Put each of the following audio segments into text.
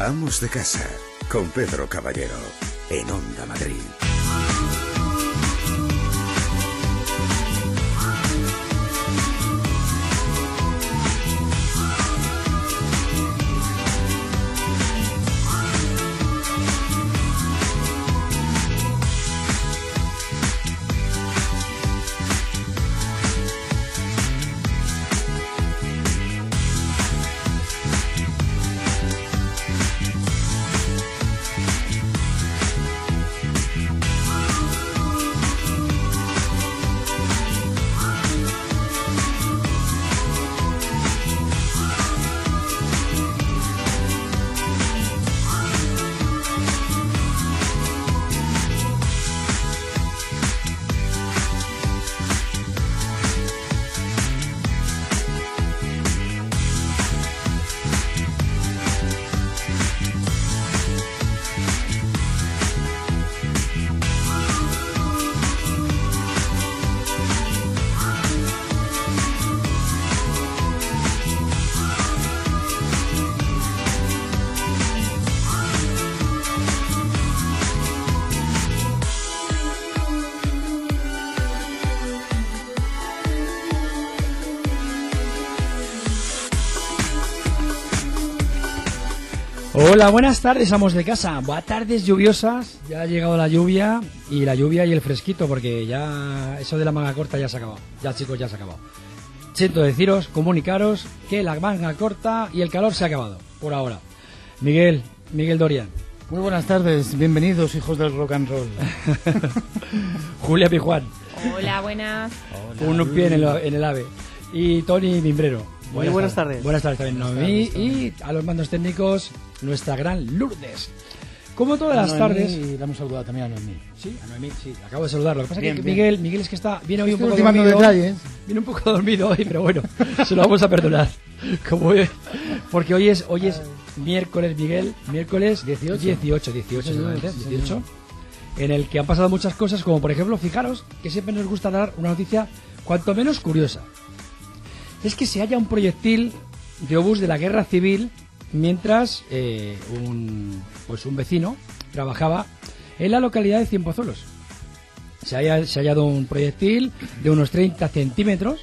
Amos de Casa, con Pedro Caballero, en Onda Madrid. Hola, buenas tardes, amos de casa. Buenas tardes lluviosas. Ya ha llegado la lluvia y el fresquito, porque ya eso de la manga corta ya se ha acabado. Ya, chicos, ya se ha acabado. Siento deciros, comunicaros que la manga corta y el calor se ha acabado, por ahora. Miguel Dorian. Muy buenas tardes, bienvenidos, hijos del rock and roll. Julia Pijuán. Hola, buenas. Con un pie en el ave. Y Tony Mimbrero. Muy buenas tardes. Buenas tardes también, Noemí. Y a los mandos técnicos, nuestra gran Lourdes. Como todas las tardes. Y damos saludado también a Noemí. Sí, a Noemí, sí, acabo de saludar. Lo que pasa es que bien. Miguel es que viene hoy un poco dormido. Detalles. Viene un poco dormido hoy, pero bueno, se lo vamos a perdonar. Porque hoy es miércoles, Miguel, miércoles 18, en el que han pasado muchas cosas, como por ejemplo, fijaros que siempre nos gusta dar una noticia cuanto menos curiosa. Es que se halla un proyectil de obús de la guerra civil mientras un vecino trabajaba en la localidad de Cienpozuelos. Se ha hallado un proyectil de unos 30 centímetros.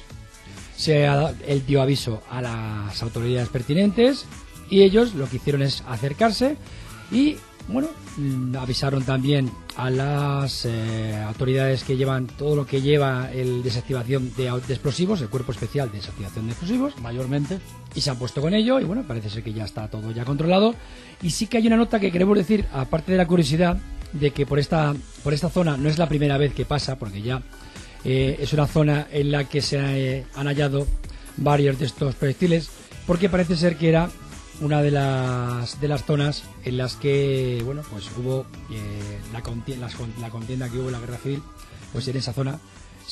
Él dio aviso a las autoridades pertinentes y ellos lo que hicieron es acercarse y, bueno, avisaron también a las autoridades que llevan todo lo que lleva el desactivación de explosivos, el cuerpo especial de desactivación de explosivos, mayormente, y se han puesto con ello y bueno, parece ser que ya está todo ya controlado. Y sí que hay una nota que queremos decir, aparte de la curiosidad de que por esta zona no es la primera vez que pasa, porque ya es una zona en la que se han hallado varios de estos proyectiles, porque parece ser que era una de las zonas en las que, bueno, pues hubo la contienda que hubo en la guerra civil. Pues en esa zona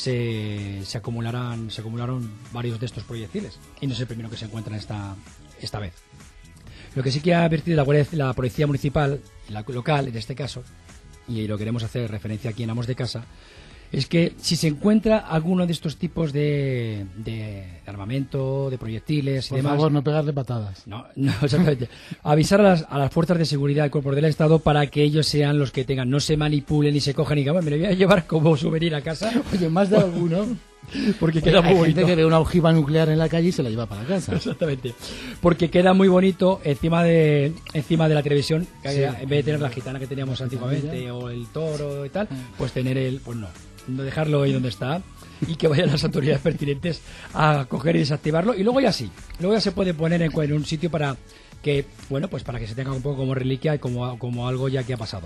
se acumularon varios de estos proyectiles y no es el primero que se encuentra esta vez. Lo que sí que ha advertido la policía municipal, la local en este caso, y lo queremos hacer referencia aquí en Amos de Casa, es que si se encuentra alguno de estos tipos de armamento, de proyectiles y demás... Por favor, no pegarle patadas. No, exactamente. Avisar a las fuerzas de seguridad y cuerpos del Estado para que ellos sean los que tengan, no se manipulen y se cojan y digan, me lo voy a llevar como souvenir a casa. Oye, más de alguno. Porque queda muy bonito. Hay gente que ve una ojiva nuclear en la calle y se la lleva para casa. Exactamente. Porque queda muy bonito encima de la televisión, sí, en vez de tener la gitana que teníamos antiguamente o el toro y tal, pues tener pues no dejarlo ahí donde está y que vayan las autoridades pertinentes a coger y desactivarlo, y luego ya se puede poner en un sitio para que, bueno, pues para que se tenga un poco como reliquia y como algo ya que ha pasado.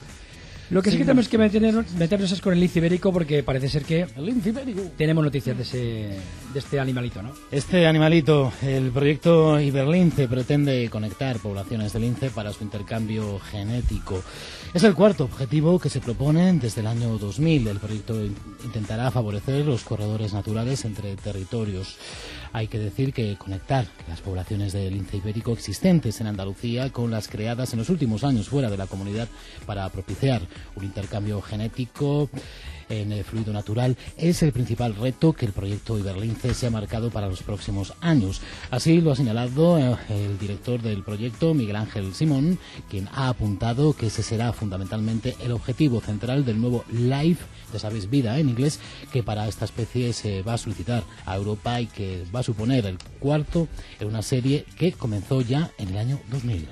Lo que sí que tenemos que meternos es con el lince ibérico, porque parece ser que el lince ibérico tenemos noticias de este animalito, ¿no? Este animalito, el proyecto Iberlince pretende conectar poblaciones de lince para su intercambio genético. Es el cuarto objetivo que se proponen desde el año 2000. El proyecto intentará favorecer los corredores naturales entre territorios. Hay que decir que conectar las poblaciones de lince ibérico existentes en Andalucía con las creadas en los últimos años fuera de la comunidad para propiciar un intercambio genético en fluido natural es el principal reto que el proyecto Iberlince se ha marcado para los próximos años. Así lo ha señalado el director del proyecto, Miguel Ángel Simón, quien ha apuntado que ese será fundamentalmente el objetivo central del nuevo LIFE, ya sabéis, vida en inglés, que para esta especie se va a solicitar a Europa y que va a suponer el cuarto en una serie que comenzó ya en el año 2000.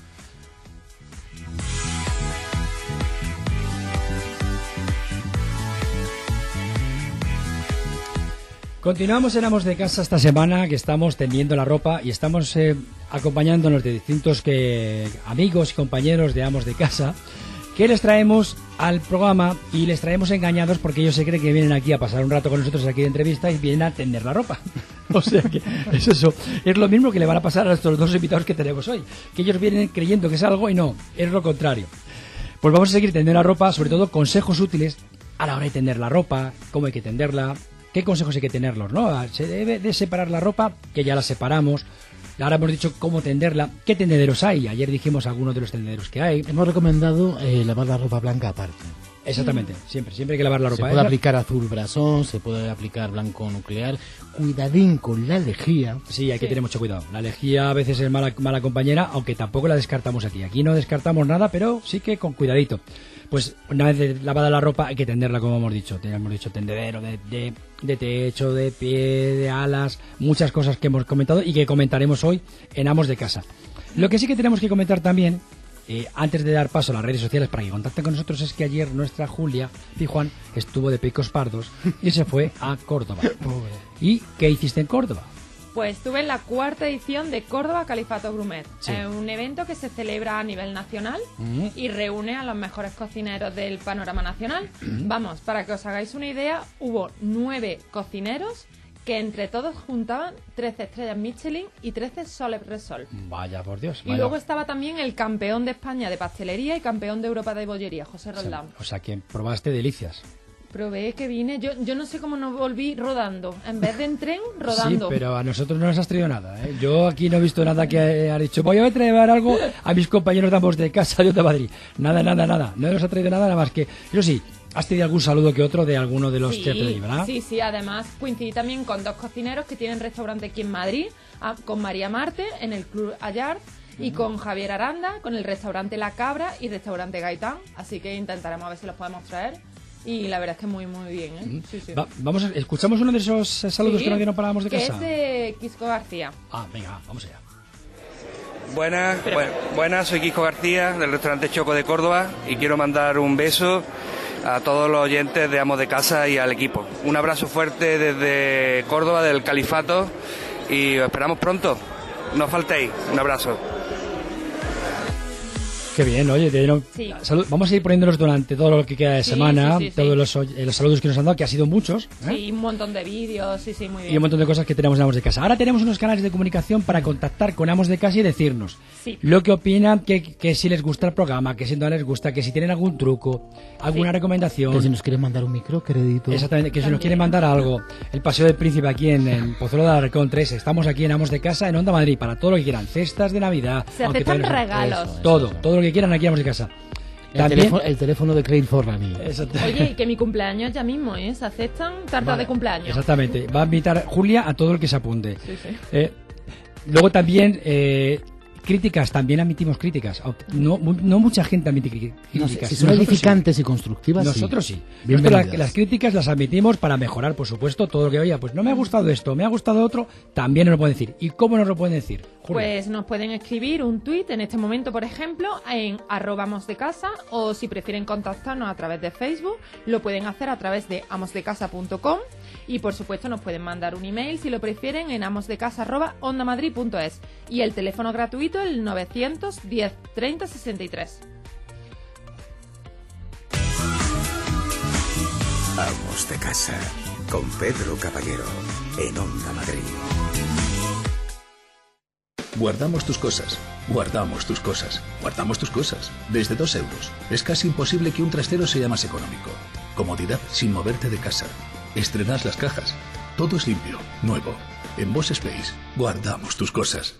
Continuamos en Amos de Casa esta semana, que estamos tendiendo la ropa y estamos acompañándonos de distintos amigos y compañeros de Amos de Casa, que les traemos al programa y les traemos engañados porque ellos se creen que vienen aquí a pasar un rato con nosotros aquí de entrevista y vienen a tender la ropa. O sea que es eso. Es lo mismo que le van a pasar a estos dos invitados que tenemos hoy, que ellos vienen creyendo que es algo y no, es lo contrario. Pues vamos a seguir tendiendo la ropa, sobre todo consejos útiles a la hora de tender la ropa, cómo hay que tenderla, qué consejos hay que tenerlos, ¿no? Se debe de separar la ropa, que ya la separamos. Ahora hemos dicho cómo tenderla. ¿Qué tendederos hay? Ayer dijimos algunos de los tendederos que hay. Hemos recomendado lavar la ropa blanca aparte. Exactamente, siempre hay que lavar la ropa. Se puede aplicar azul brasón, se puede aplicar blanco nuclear. Cuidadín con la lejía. Sí, hay que tener mucho cuidado. La lejía a veces es mala compañera, aunque tampoco la descartamos aquí. Aquí no descartamos nada, pero sí que con cuidadito. Pues una vez lavada la ropa hay que tenderla, como hemos dicho. Hemos dicho tendedero, de techo, de pie, de alas, muchas cosas que hemos comentado y que comentaremos hoy en Amos de Casa. Lo que sí que tenemos que comentar también, antes de dar paso a las redes sociales para que contacten con nosotros, es que ayer nuestra Julia Pijuán estuvo de picos pardos y se fue a Córdoba. ¿Y qué hiciste en Córdoba? Pues estuve en la 4ª edición de Córdoba Califato Grumet, Sí. Un evento que se celebra a nivel nacional y reúne a los mejores cocineros del panorama nacional. Vamos, para que os hagáis una idea, hubo 9 cocineros que entre todos juntaban 13 estrellas Michelin y 13 Soles Resol. Vaya, por Dios. Y luego estaba también el campeón de España de pastelería y campeón de Europa de bollería, José Roldán. O sea, que probaste delicias. Probé que vine, yo no sé cómo no volví rodando, en vez de en tren, rodando. Sí, pero a nosotros no nos has traído nada, ¿eh? Yo aquí no he visto nada que ha dicho, voy a traer algo a mis compañeros de Amos de Casa de Madrid. Nada. No nos ha traído nada más que... Eso sí, has tenido algún saludo que otro de alguno de los chefs de allí, ¿verdad? Sí, además coincidí también con 2 cocineros que tienen restaurante aquí en Madrid, con María Marte en el Club Allard y con Javier Aranda con el restaurante La Cabra y restaurante Gaitán, así que intentaremos a ver si los podemos traer. Y la verdad es que muy bien, ¿eh? Sí. ¿Escuchamos uno de esos saludos que nos dieron para Amos de Casa? Que es de Quisco García. Venga, vamos allá. Buenas, soy Quisco García del restaurante Choco de Córdoba y quiero mandar un beso a todos los oyentes de Amos de Casa y al equipo. Un abrazo fuerte desde Córdoba, del Califato, y os esperamos pronto. No faltéis. Un abrazo. Qué bien, oye, vamos a ir poniéndolos durante todo lo que queda de semana, todos los saludos que nos han dado, que ha sido muchos. Sí, un montón de vídeos, sí, muy bien. Y un montón de cosas que tenemos en Amos de Casa. Ahora tenemos unos canales de comunicación para contactar con Amos de Casa y decirnos lo que opinan, que si les gusta el programa, que si no les gusta, que si tienen algún truco, alguna recomendación. Que si nos quieren mandar un microcrédito. Exactamente, que si nos quieren mandar algo. El Paseo del Príncipe aquí en Pozuelo de Alarcón 3. Estamos aquí en Amos de Casa, en Onda Madrid, para todo lo que quieran. Cestas de Navidad. Se aceptan regalos. Todo lo que quieran aquí en Amos de Casa. El teléfono de Craig Forlani. Oye, y que mi cumpleaños ya mismo, ¿se aceptan tartas de cumpleaños? Exactamente. Va a invitar Julia a todo el que se apunte. Sí. Luego también... críticas, también admitimos críticas. No mucha gente admite críticas. Si son edificantes y constructivas, nosotros sí. Las críticas las admitimos para mejorar, por supuesto, todo lo que oiga. Pues no me ha gustado esto, me ha gustado otro, también nos lo pueden decir. ¿Y cómo nos lo pueden decir, Julia? Pues nos pueden escribir un tuit en este momento, por ejemplo, en @amosdecasa, o si prefieren contactarnos a través de Facebook, lo pueden hacer a través de amosdecasa.com. Y por supuesto nos pueden mandar un email si lo prefieren en amosdecasa@ondamadrid.es, y el teléfono gratuito el 910 30 63. Amos de Casa con Pedro Caballero en Onda Madrid. Guardamos tus cosas, guardamos tus cosas, guardamos tus cosas. Desde 2 euros. Es casi imposible que un trastero sea más económico. Comodidad sin moverte de casa. Estrenas las cajas. Todo es limpio, nuevo. En Boss Space, guardamos tus cosas.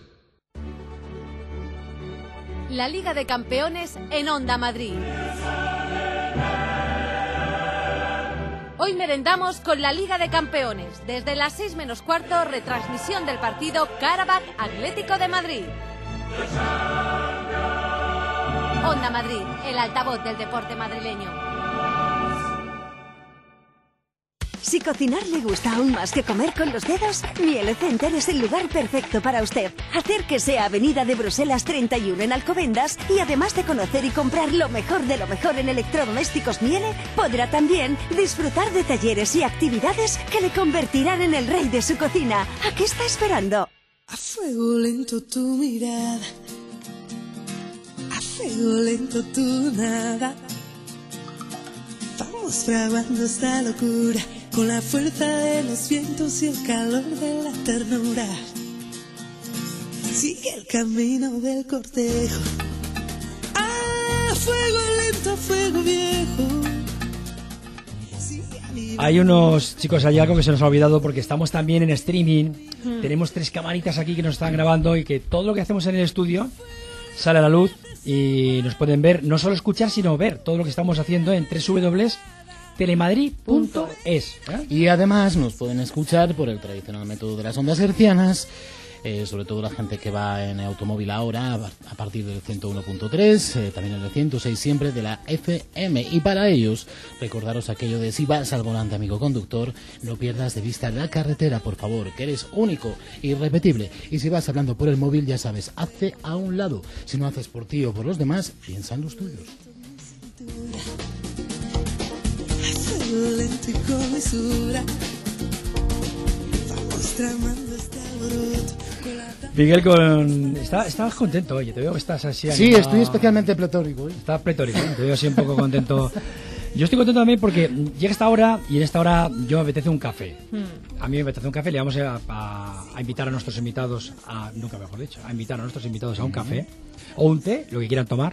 La Liga de Campeones en Onda Madrid. Hoy merendamos con la Liga de Campeones. Desde las 6 menos cuarto, retransmisión del partido Karabakh Atlético de Madrid. Onda Madrid, el altavoz del deporte madrileño. Si cocinar le gusta aún más que comer con los dedos, Miele Center es el lugar perfecto para usted. Acérquese a Avenida de Bruselas 31 en Alcobendas y además de conocer y comprar lo mejor de lo mejor en electrodomésticos Miele, podrá también disfrutar de talleres y actividades que le convertirán en el rey de su cocina. ¿A qué está esperando? A fuego lento tu mirada, a fuego lento tu nada. Vamos fraguando esta locura con la fuerza de los vientos y el calor de la ternura. Sigue el camino del cortejo. A fuego lento, a fuego viejo. Hay unos chicos, hay algo que se nos ha olvidado porque estamos también en streaming. Tenemos 3 camaritas aquí que nos están grabando y que todo lo que hacemos en el estudio sale a la luz y nos pueden ver, no solo escuchar, sino ver todo lo que estamos haciendo en www.telemadrid.es. Y además nos pueden escuchar por el tradicional método de las ondas hercianas, sobre todo la gente que va en automóvil ahora a partir del 101.3, también en el 106 siempre de la FM. Y para ellos, recordaros aquello de si vas al volante, amigo conductor, no pierdas de vista la carretera, por favor, que eres único, irrepetible. Y si vas hablando por el móvil, ya sabes, hazte a un lado. Si no haces por ti o por los demás, piensa en los tuyos. Lento y con mesura. Vamos tramando este alboroto. Miguel, estabas contento, oye, te veo que estás así. Sí, animado. Estoy especialmente pletórico. Estás pletórico, te veo así un poco contento. Yo estoy contento también porque llega esta hora y en esta hora yo me apetece un café. A mí me apetece un café, le vamos a invitar a nuestros invitados, nunca mejor dicho, a invitar a nuestros invitados a un café o un té, lo que quieran tomar.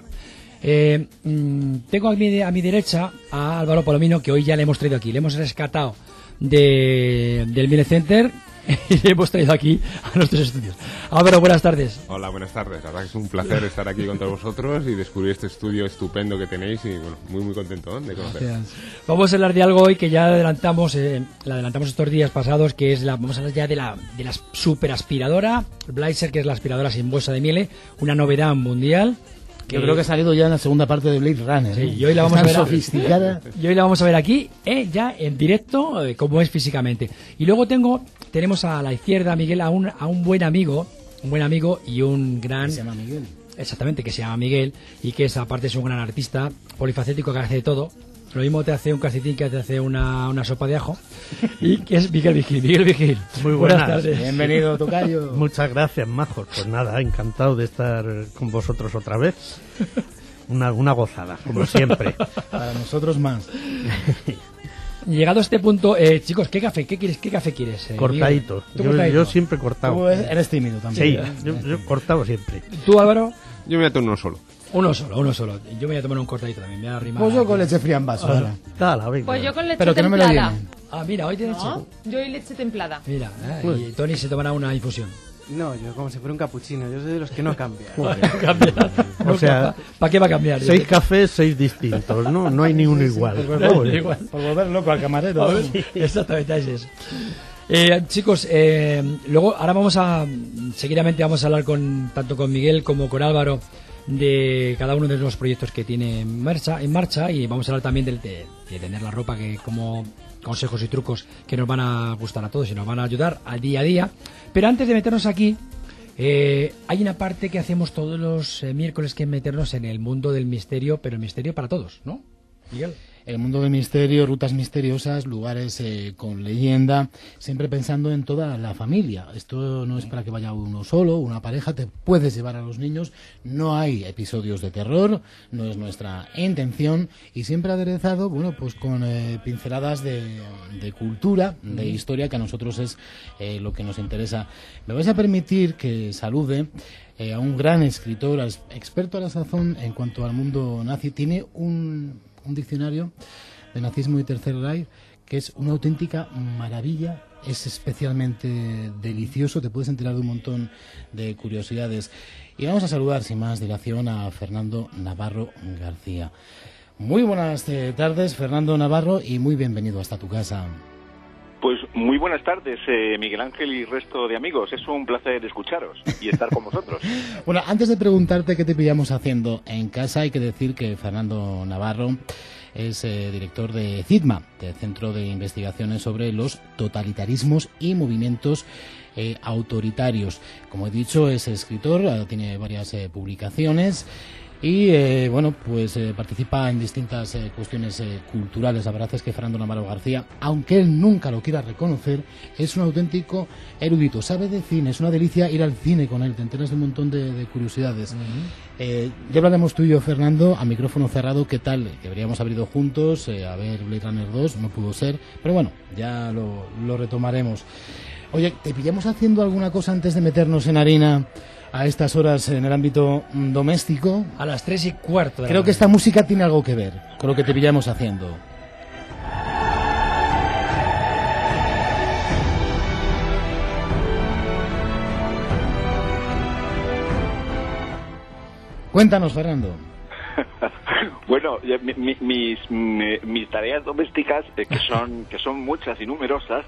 Tengo a mi derecha a Álvaro Palomino, que hoy ya le hemos traído aquí, le hemos rescatado del Miele Center y le hemos traído aquí a nuestros estudios. Álvaro, buenas tardes. Hola, buenas tardes. La verdad que es un placer estar aquí con todos vosotros y descubrir este estudio estupendo que tenéis y bueno, muy contento de conocer. Vamos a hablar de algo hoy que ya adelantamos estos días pasados, que es vamos a hablar ya de la super aspiradora Blazer, que es la aspiradora sin bolsa de Miele, una novedad mundial. Yo creo que ha salido ya en la segunda parte de Blade Runner. Sí, y hoy la vamos a ver sofisticada. Y hoy la vamos a ver aquí, ya en directo, cómo es físicamente. Y luego tenemos a la izquierda, Miguel, a un buen amigo y un gran... ¿Se llama Miguel? Exactamente, que se llama Miguel y que aparte es un gran artista polifacético que hace de todo. Lo mismo te hace un calcetín que te hace una sopa de ajo. Y que es Miguel Vigil. Miguel Vigil. Muy buenas tardes. Bienvenido, tocayo. Muchas gracias, majos. Pues nada, encantado de estar con vosotros otra vez. Una gozada, como siempre. Para nosotros más. Llegado a este punto, chicos, ¿qué café quieres? Cortadito. Yo siempre cortado. Tú eres tímido también. Sí, yo cortado siempre. ¿Tú, Álvaro? Yo me voy a tomar uno solo. Uno solo. Yo me voy a tomar un cortadito también. Me voy a arrimar. Pues yo con leche fría en vaso. Pues yo con leche Pero que templada. no me lo vienen. Mira, hoy tienes leche. Yo y leche templada. Mira, y Tony se tomará una infusión. No, yo como si fuera un capuchino. Yo soy de los que no cambian. O sea, ¿para qué va a cambiar? 6 cafés, 6 distintos, ¿no? No hay ni uno igual. Por volver loco al camarero. Exactamente, es eso. Chicos, luego ahora seguidamente vamos a hablar tanto con Miguel como con Álvaro de cada uno de los proyectos que tiene en marcha y vamos a hablar también de tener la ropa, que como consejos y trucos que nos van a gustar a todos y nos van a ayudar al día a día. Pero antes de meternos aquí, hay una parte que hacemos todos los miércoles, que es meternos en el mundo del misterio, pero el misterio para todos, ¿no, Miguel? El mundo del misterio, rutas misteriosas, lugares con leyenda, siempre pensando en toda la familia. Esto no es para que vaya uno solo, una pareja, te puedes llevar a los niños. No hay episodios de terror, no es nuestra intención, y siempre aderezado, bueno, pues con pinceladas de cultura, de historia, que a nosotros es lo que nos interesa. Me vais a permitir que salude a un gran escritor, experto a la sazón en cuanto al mundo nazi. Tiene un diccionario de nazismo y Tercer Reich que es una auténtica maravilla, es especialmente delicioso, te puedes enterar de un montón de curiosidades. Y vamos a saludar sin más dilación a Fernando Navarro García. Muy buenas tardes, Fernando Navarro, y muy bienvenido hasta tu casa. Pues muy buenas tardes, Miguel Ángel y resto de amigos. Es un placer escucharos y estar con vosotros. Bueno, antes de preguntarte qué te pillamos haciendo en casa, hay que decir que Fernando Navarro es director de CIDMA, del Centro de Investigaciones sobre los Totalitarismos y Movimientos Autoritarios. Como he dicho, es escritor, tiene varias publicaciones. Y participa en distintas cuestiones culturales. La verdad es que Fernando Navarro García, aunque él nunca lo quiera reconocer, es un auténtico erudito, sabe de cine, es una delicia ir al cine con él, te enteras de un montón de curiosidades. Ya hablaremos tú y yo, Fernando, a micrófono cerrado, qué tal, que habríamos haber ido juntos a ver Blade Runner 2, no pudo ser, pero bueno, ya lo retomaremos. Oye, ¿te pillamos haciendo alguna cosa antes de meternos en harina a estas horas en el ámbito doméstico? A las 3:15. Creo que esta música tiene algo que ver con lo que te pillamos haciendo. Cuéntanos, Fernando. Bueno, mis tareas domésticas, que son muchas y numerosas,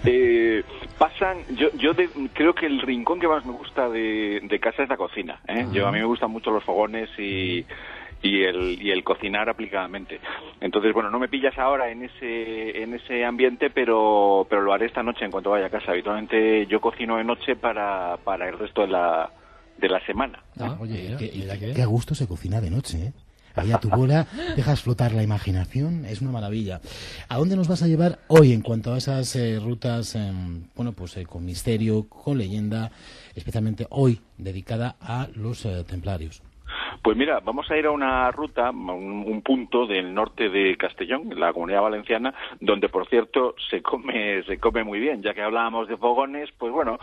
pasan. Creo que el rincón que más me gusta de casa es la cocina. A mí me gustan mucho los fogones y el cocinar aplicadamente. Entonces, bueno, no me pillas ahora en ese ambiente, pero lo haré esta noche en cuanto vaya a casa. Habitualmente yo cocino de noche para el resto de la semana. Oye, qué a gusto se cocina de noche, ¿eh? Ahí a tu bola, dejas flotar la imaginación, es una maravilla. ¿A dónde nos vas a llevar hoy en cuanto a esas rutas, con misterio, con leyenda, especialmente hoy dedicada a los templarios? Pues mira, vamos a ir a una ruta, un punto del norte de Castellón, en la Comunidad Valenciana, donde, por cierto, se come muy bien. Ya que hablábamos de fogones, pues bueno,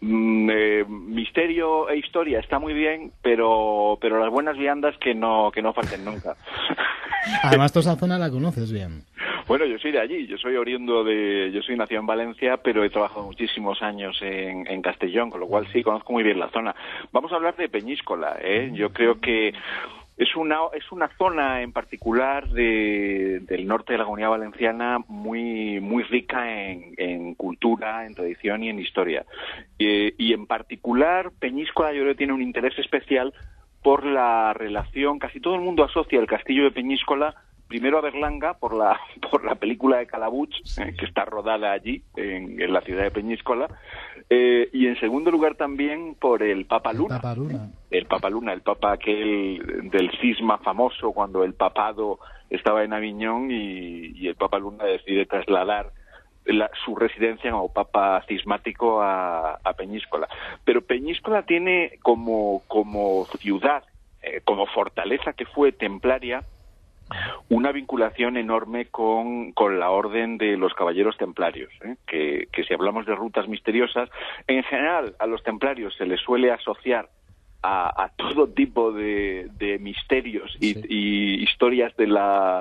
misterio e historia está muy bien, pero las buenas viandas que no falten nunca. Además, toda esa zona la conoces bien. Bueno, yo soy de allí, yo soy nacido en Valencia, pero he trabajado muchísimos años en Castellón, con lo cual sí, conozco muy bien la zona. Vamos a hablar de Peñíscola, Yo creo que es una zona en particular del norte de la Comunidad Valenciana muy rica en cultura, en tradición y en historia. Y en particular, Peñíscola yo creo que tiene un interés especial por la relación. Casi todo el mundo asocia el castillo de Peñíscola primero a Berlanga por la película de Calabuch, que está rodada allí, en la ciudad de Peñíscola, y en segundo lugar también por el Papa Luna. El Papa Luna, el Papa aquel del cisma famoso cuando el papado estaba en Aviñón y el Papa Luna decide trasladar su residencia como Papa cismático a Peñíscola. Pero Peñíscola tiene como ciudad, como fortaleza que fue templaria, una vinculación enorme con la orden de los caballeros templarios, que si hablamos de rutas misteriosas, en general a los templarios se les suele asociar a todo tipo de misterios y historias de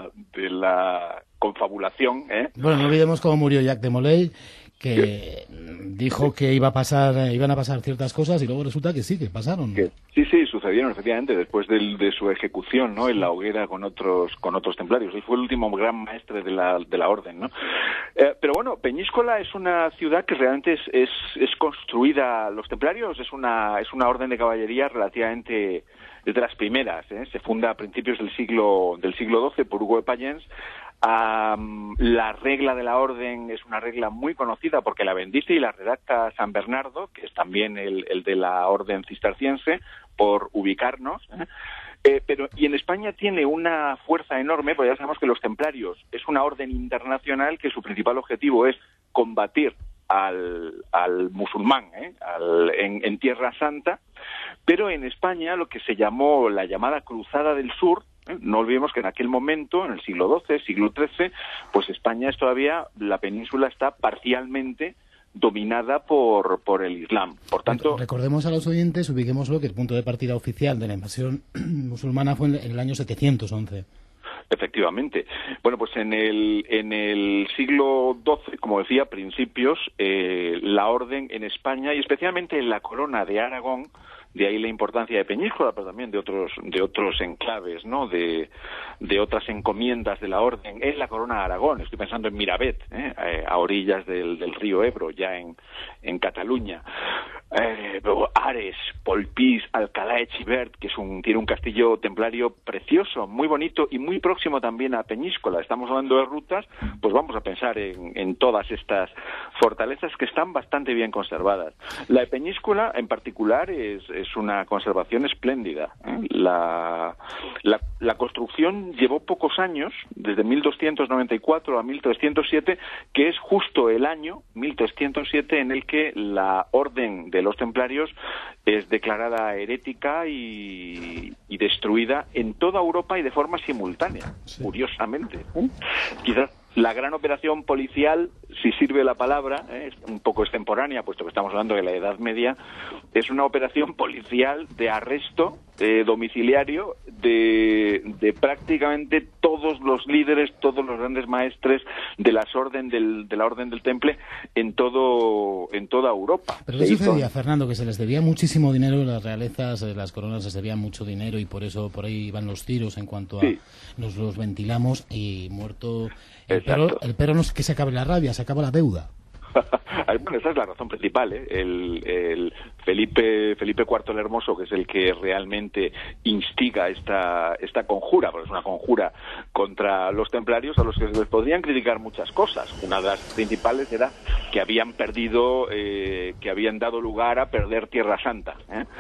la confabulación. Bueno, no olvidemos cómo murió Jacques de Molay, que dijo que iban a pasar ciertas cosas y luego resulta que sí, que pasaron. Sí, sucedieron efectivamente después de su ejecución, ¿no? En la hoguera con otros templarios. Y fue el último gran maestre de la orden, ¿no? Pero bueno, Peñíscola es una ciudad que realmente es construida. Los templarios es una orden de caballería relativamente es de las primeras, se funda a principios del siglo XII por Hugo de Payens. La regla de la orden es una regla muy conocida porque la bendice y la redacta San Bernardo, que es también el de la orden cisterciense, por ubicarnos. Y en España tiene una fuerza enorme, porque ya sabemos que los templarios es una orden internacional que su principal objetivo es combatir al musulmán en Tierra Santa, pero en España lo que se llamó la llamada Cruzada del Sur. No olvidemos que en aquel momento, en el siglo XII, siglo XIII, pues España es todavía, la península está parcialmente dominada por el Islam. Por tanto, recordemos a los oyentes, ubiquémoslo, que el punto de partida oficial de la invasión musulmana fue en el año 711. Efectivamente. Bueno, pues en el siglo XII, como decía, principios, la orden en España y especialmente en la corona de Aragón De ahí la importancia de Peñíscola, pero también de otros enclaves, ¿no? De otras encomiendas de la orden en la Corona de Aragón. Estoy pensando en Miravet, a orillas del río Ebro, ya en Cataluña. Ares, Polpís, Alcalá de Xivert, que tiene un castillo templario precioso, muy bonito y muy próximo también a Peñíscola. Estamos hablando de rutas, pues vamos a pensar en todas estas fortalezas que están bastante bien conservadas. La de Peñíscola, en particular, es una conservación espléndida. La construcción llevó pocos años, desde 1294 a 1307, que es justo el año 1307 en el que la orden de los templarios es declarada herética y destruida en toda Europa y de forma simultánea, curiosamente. Quizás la gran operación policial, si sirve la palabra, es un poco extemporánea, puesto que estamos hablando de la Edad Media, es una operación policial de arresto domiciliario de prácticamente todos los líderes, todos los grandes maestres de la orden del Temple en toda Europa. Pero ¿qué sucedía, Fernando? Que se les debía muchísimo dinero, las realezas, las coronas les debían mucho dinero y por eso por ahí van los tiros en cuanto a nos los ventilamos y muerto el perro no es que se acabe la rabia, se acaba la deuda. Bueno, esa es la razón principal, el Felipe IV el Hermoso, que es el que realmente instiga esta conjura, porque es una conjura contra los templarios a los que se les podrían criticar muchas cosas. Una de las principales era que habían perdido, que habían dado lugar a perder Tierra Santa,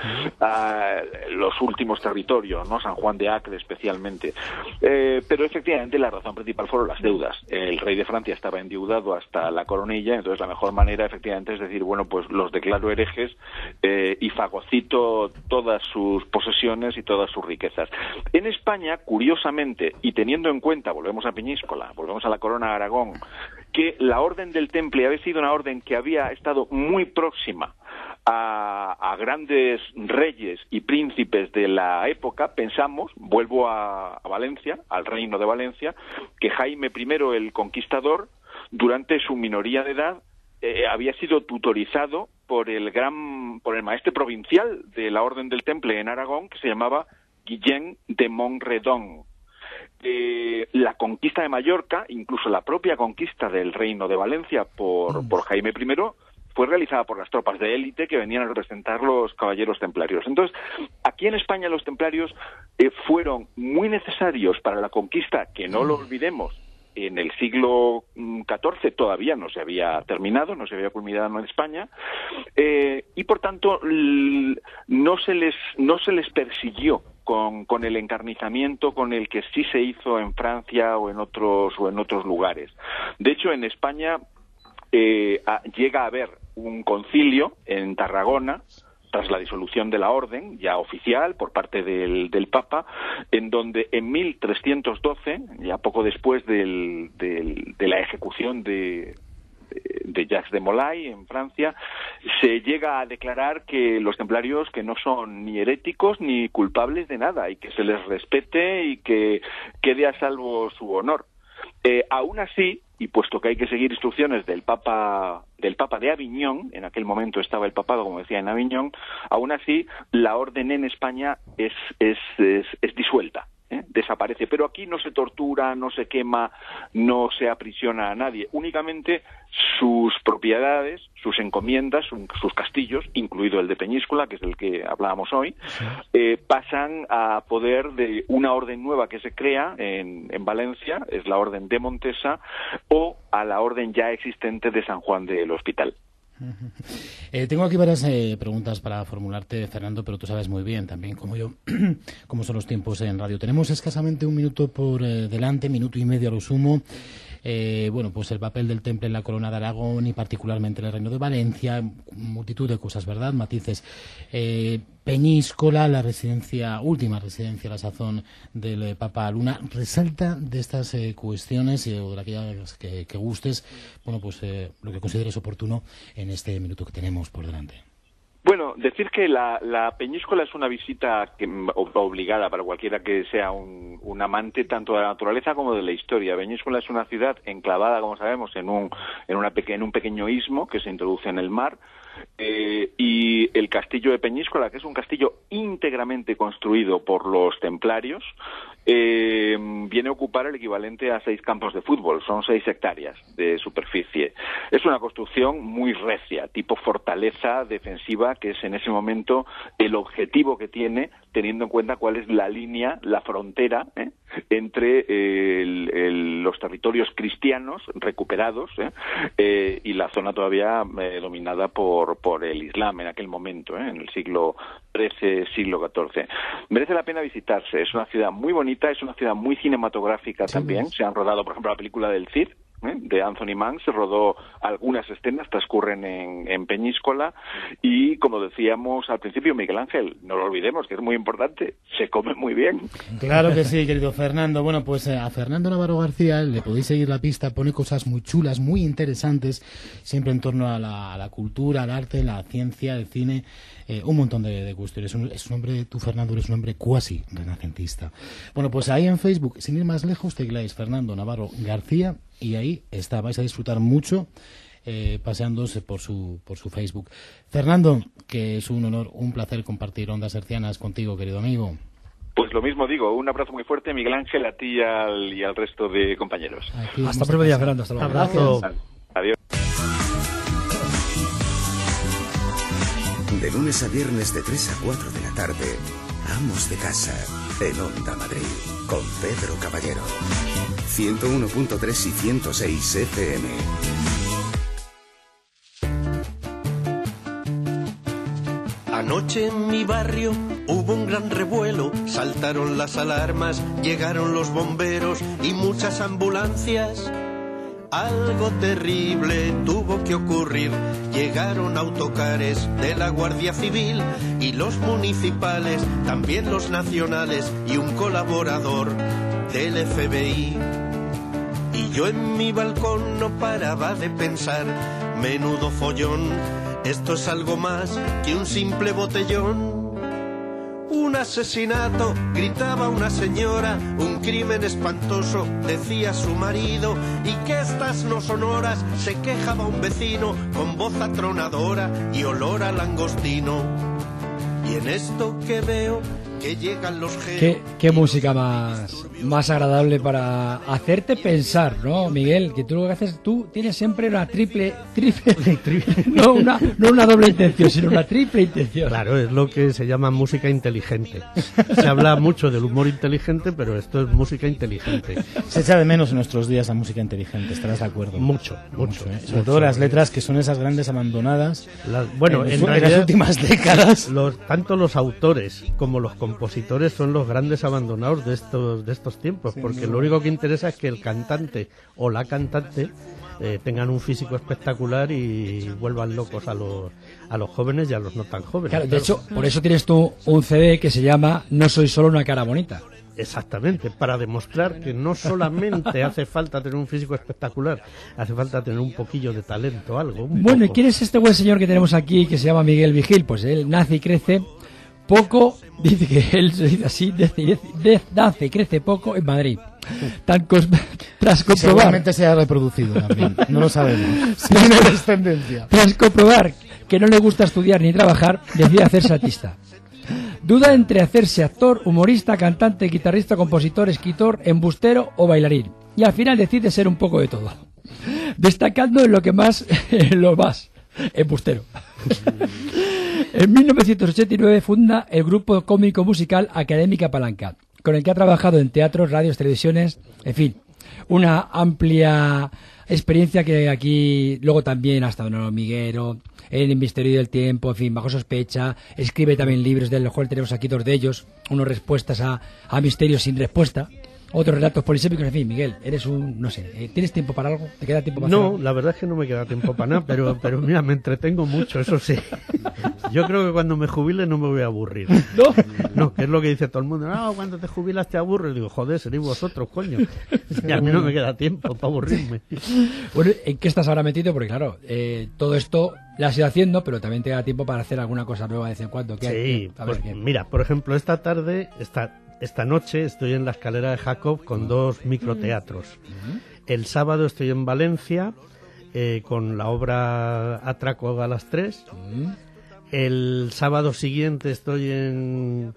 los últimos territorios, ¿no? San Juan de Acre especialmente. Pero efectivamente la razón principal fueron las deudas. El rey de Francia estaba endeudado hasta la coronilla, entonces la mejor manera efectivamente es decir, bueno, pues los declaro herejes y fagocito todas sus posesiones y todas sus riquezas. En España, curiosamente, y teniendo en cuenta, volvemos a Peñíscola, volvemos a la Corona de Aragón, que la Orden del Temple había sido una orden que había estado muy próxima a grandes reyes y príncipes de la época, pensamos, vuelvo a Valencia, al reino de Valencia, que Jaime I el Conquistador, durante su minoría de edad, había sido tutorizado por el maestre provincial de la Orden del Temple en Aragón, que se llamaba Guillén de Montredon. La conquista de Mallorca, incluso la propia conquista del Reino de Valencia por Jaime I, fue realizada por las tropas de élite que venían a representar los caballeros templarios. Entonces, aquí en España los templarios fueron muy necesarios para la conquista, que no lo olvidemos, en el siglo XIV todavía no se había terminado, no se había culminado en España, y por tanto no se les persiguió con el encarnizamiento con el que sí se hizo en Francia o en otros lugares. De hecho, en España llega a haber un concilio en Tarragona tras la disolución de la orden, ya oficial, por parte del Papa, en donde en 1312, ya poco después de la ejecución de Jacques de Molay en Francia, se llega a declarar que los templarios que no son ni heréticos ni culpables de nada y que se les respete y que quede a salvo su honor. Aún así, y puesto que hay que seguir instrucciones del Papa de Aviñón, en aquel momento estaba el papado, como decía, en Aviñón, aún así la orden en España es disuelta, desaparece. Pero aquí no se tortura, no se quema, no se aprisiona a nadie. Únicamente sus propiedades, sus encomiendas, sus castillos, incluido el de Peñíscola, que es el que hablábamos hoy, pasan a poder de una orden nueva que se crea en Valencia, es la Orden de Montesa, o a la orden ya existente de San Juan del Hospital. Tengo aquí varias preguntas para formularte, Fernando, pero tú sabes muy bien también, como yo, cómo son los tiempos en radio. Tenemos escasamente un minuto por delante, minuto y medio a lo sumo. Bueno, pues el papel del Temple en la Corona de Aragón y particularmente en el Reino de Valencia, multitud de cosas, ¿verdad? Matices. Peñíscola, la última residencia a la sazón del Papa Luna, resalta de estas cuestiones o de aquellas que gustes, bueno, pues lo que consideres oportuno en este minuto que tenemos por delante. Bueno, Bueno, decir que la Peñíscola es una visita obligada para cualquiera que sea un amante tanto de la naturaleza como de la historia. Peñíscola es una ciudad enclavada, como sabemos, en un pequeño istmo que se introduce en el mar. Y el castillo de Peñíscola, que es un castillo íntegramente construido por los templarios, viene a ocupar el equivalente a 6 campos de fútbol, son 6 hectáreas de superficie. Es una construcción muy recia, tipo fortaleza defensiva, que es en ese momento el objetivo que tiene, teniendo en cuenta cuál es la línea, la frontera entre los territorios cristianos recuperados y la zona todavía dominada por el Islam en aquel momento, en el siglo XIII, siglo XIV. Merece la pena visitarse, es una ciudad muy bonita, es una ciudad muy cinematográfica también. Se han rodado, por ejemplo, la película del Cid, de Anthony Mann, se rodó algunas escenas, transcurren en Peñíscola, y como decíamos al principio, Miguel Ángel, no lo olvidemos, que es muy importante, se come muy bien. Claro que sí, querido Fernando. Bueno, pues a Fernando Navarro García le podéis seguir la pista, pone cosas muy chulas, muy interesantes, siempre en torno a la cultura, al arte, la ciencia, el cine, un montón de cuestiones. Es un hombre, tú, Fernando, eres un hombre cuasi renacentista. Bueno, pues ahí en Facebook, sin ir más lejos, tecleáis Fernando Navarro García y ahí está, vais a disfrutar mucho paseándose por su Facebook. Fernando, que es un honor, un placer compartir Ondas Hercianas contigo, querido amigo. Pues lo mismo digo, un abrazo muy fuerte, Miguel Ángel, a ti y al resto de compañeros. Hasta el próximo día, Fernando. Hasta luego. Abrazo. Adiós. De lunes a viernes de 3 a 4 de la tarde, Amos de Casa, en Onda Madrid, con Pedro Caballero. 101.3 y 106 FM. Anoche en mi barrio hubo un gran revuelo, saltaron las alarmas, llegaron los bomberos y muchas ambulancias. Algo terrible tuvo que ocurrir, llegaron autocares de la Guardia Civil y los municipales, también los nacionales y un colaborador del FBI. Y yo en mi balcón no paraba de pensar, menudo follón, esto es algo más que un simple botellón. Un asesinato, gritaba una señora, un crimen espantoso, decía su marido, y que estas no son horas, se quejaba un vecino, con voz atronadora y olor a langostino. Y en esto que veo, que llegan los ¿Qué música más agradable para hacerte pensar, ¿no, Miguel? Que tú lo que haces, tú tienes siempre una triple no una doble intención, sino una triple intención. Claro, es lo que se llama música inteligente. Se habla mucho del humor inteligente, pero esto es música inteligente. Se echa de menos en nuestros días la música inteligente, ¿estarás de acuerdo? Mucho. Sobre todo las letras, que son esas grandes abandonadas en las últimas décadas. Tanto los autores como los compositores son los grandes abandonados de estos tiempos, porque lo único que interesa es que el cantante o la cantante tengan un físico espectacular y vuelvan locos a los jóvenes y a los no tan jóvenes. Claro, de hecho, por eso tienes tú un CD que se llama No soy solo una cara bonita. Exactamente, para demostrar que no solamente hace falta tener un físico espectacular, hace falta tener un poquillo de talento, algo. Bueno, ¿y quién es este buen señor que tenemos aquí que se llama Miguel Vigil? Pues él nace y crece poco, dice que él se dice así, nace y crece poco en Madrid. Tras comprobar, seguramente se ha reproducido también, no lo sabemos. Tiene descendencia. Tras comprobar que no le gusta estudiar ni trabajar, decide hacerse artista. Duda entre hacerse actor, humorista, cantante, guitarrista, compositor, escritor, embustero o bailarín. Y al final decide ser un poco de todo, destacando en lo más embustero. En 1989 funda el grupo cómico musical Académica Palanca, con el que ha trabajado en teatros, radios, televisiones, en fin, una amplia experiencia que aquí luego también ha estado en El Hormiguero, en El Misterio del Tiempo, en fin, Bajo Sospecha, escribe también libros, de los cuales tenemos aquí 2 de ellos, unos respuestas a misterios sin respuesta, otros relatos polisémicos, en fin, Miguel, eres no sé, ¿tienes tiempo para algo? ¿Te queda tiempo para algo? No, la verdad es que no me queda tiempo para nada, pero mira, me entretengo mucho, eso sí. Yo creo que cuando me jubile no me voy a aburrir. No, que es lo que dice todo el mundo. No, cuando te jubilas te aburres. Digo, joder, seréis vosotros, coño. Y a mí no me queda tiempo para aburrirme. Bueno, ¿en qué estás ahora metido? Porque claro, todo esto lo has ido haciendo, pero también te da tiempo para hacer alguna cosa nueva de vez en cuando. Sí, pues, mira, por ejemplo, esta tarde, esta noche estoy en la Escalera de Jacob con 2 microteatros. El sábado estoy en Valencia con la obra Atraco a las 3. El sábado siguiente estoy en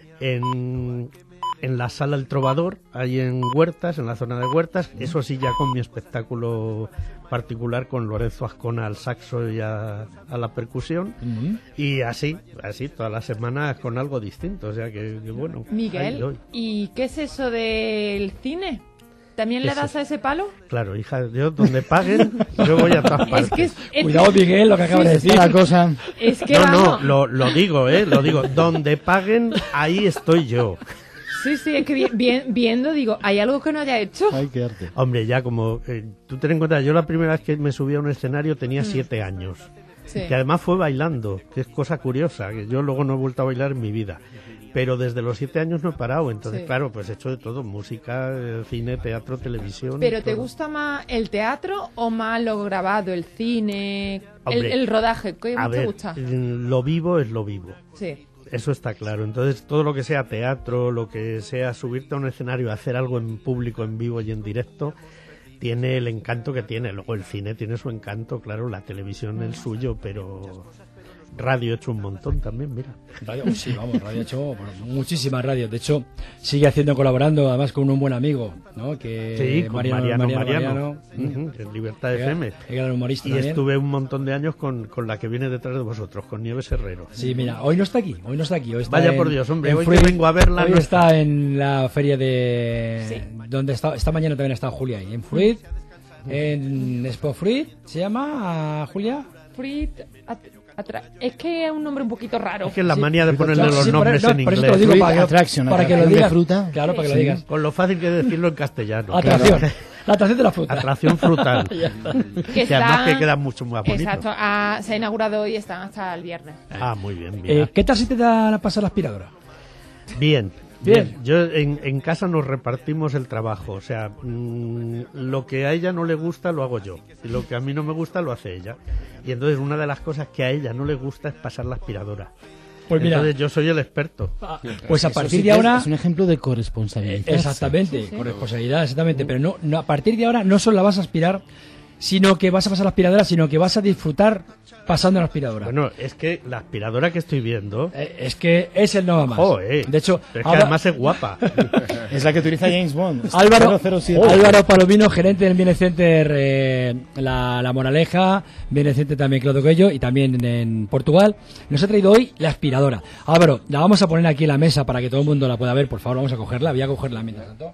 la Sala El Trovador, ahí en Huertas, en la zona de Huertas. Eso sí, ya con mi espectáculo particular con Lorenzo Azcona al saxo y a la percusión. Y así todas las semanas con algo distinto. O sea que bueno. Miguel, ¿y qué es eso del cine? ¿También le das a ese palo? Claro, hija, yo donde paguen, yo voy a todas partes. Cuidado, Miguel, lo que acabas de decir. La cosa. Es que lo digo, lo digo. Donde paguen, ahí estoy yo. Sí, es que viendo, digo, ¿hay algo que no haya hecho? Ay, qué arte. Hombre, ya como... tú ten en cuenta, yo la primera vez que me subí a un escenario tenía 7 años. Sí. Que además fue bailando, que es cosa curiosa, que yo luego no he vuelto a bailar en mi vida. Pero desde los 7 años no he parado, entonces claro, pues he hecho de todo, música, cine, teatro, televisión. ¿Pero te gusta más el teatro o más lo grabado, el cine, Hombre, el rodaje? ¿Qué a te ver, gusta? Lo vivo es lo vivo. Sí. Eso está claro. Entonces, todo lo que sea teatro, lo que sea subirte a un escenario, hacer algo en público, en vivo y en directo, tiene el encanto que tiene. Luego el cine tiene su encanto, claro, la televisión el suyo, pero... Radio he hecho un montón también, mira. Radio he hecho muchísimas radios. De hecho, sigue colaborando además con un buen amigo, ¿no? Que sí, con Mariano. En Libertad FM. Era humorista y también. Estuve un montón de años con la que viene detrás de vosotros, con Nieves Herrero. Sí, mira, hoy no está aquí. Hoy está Vaya por Dios, hombre, hoy que vengo a verla. Hoy está en la feria de... Sí. Donde esta mañana también está Julia ahí. En Fruit, en Expo Fruit, ¿se llama Julia? Fruit... Es que es un nombre un poquito raro. Es que es la manía de ponerle los nombres en inglés. Por eso te lo digo, para que lo digas. Fruta. Claro, para que lo digas. Con lo fácil que es decirlo en castellano. Atracción. Claro. La atracción de la fruta. Atracción frutal. que además que queda mucho más bonito. Exacto. Se ha inaugurado hoy y están hasta el viernes. Muy bien. ¿Qué tal si te dan a pasar la aspiradora? Bien. Yo en casa nos repartimos el trabajo, o sea, lo que a ella no le gusta lo hago yo, y lo que a mí no me gusta lo hace ella. Y entonces una de las cosas que a ella no le gusta es pasar la aspiradora. Pues mira, entonces yo soy el experto. Pues a partir de ahora... Es un ejemplo de corresponsabilidad. Exactamente, corresponsabilidad, exactamente. Pero no, a partir de ahora no solo la vas a aspirar, sino que vas a pasar la aspiradora, sino que vas a disfrutar pasando la aspiradora. Bueno, es que la aspiradora que estoy viendo... es que es el no más. De hecho, pero es que además es guapa. Es la que utiliza James Bond. Álvaro 007. Álvaro Palomino, gerente del Bienes Center La Moraleja, Bienes Center también Claudio Coello y también en Portugal, nos ha traído hoy la aspiradora. Álvaro, la vamos a poner aquí en la mesa para que todo el mundo la pueda ver. Por favor, vamos a cogerla. Voy a cogerla mientras tanto.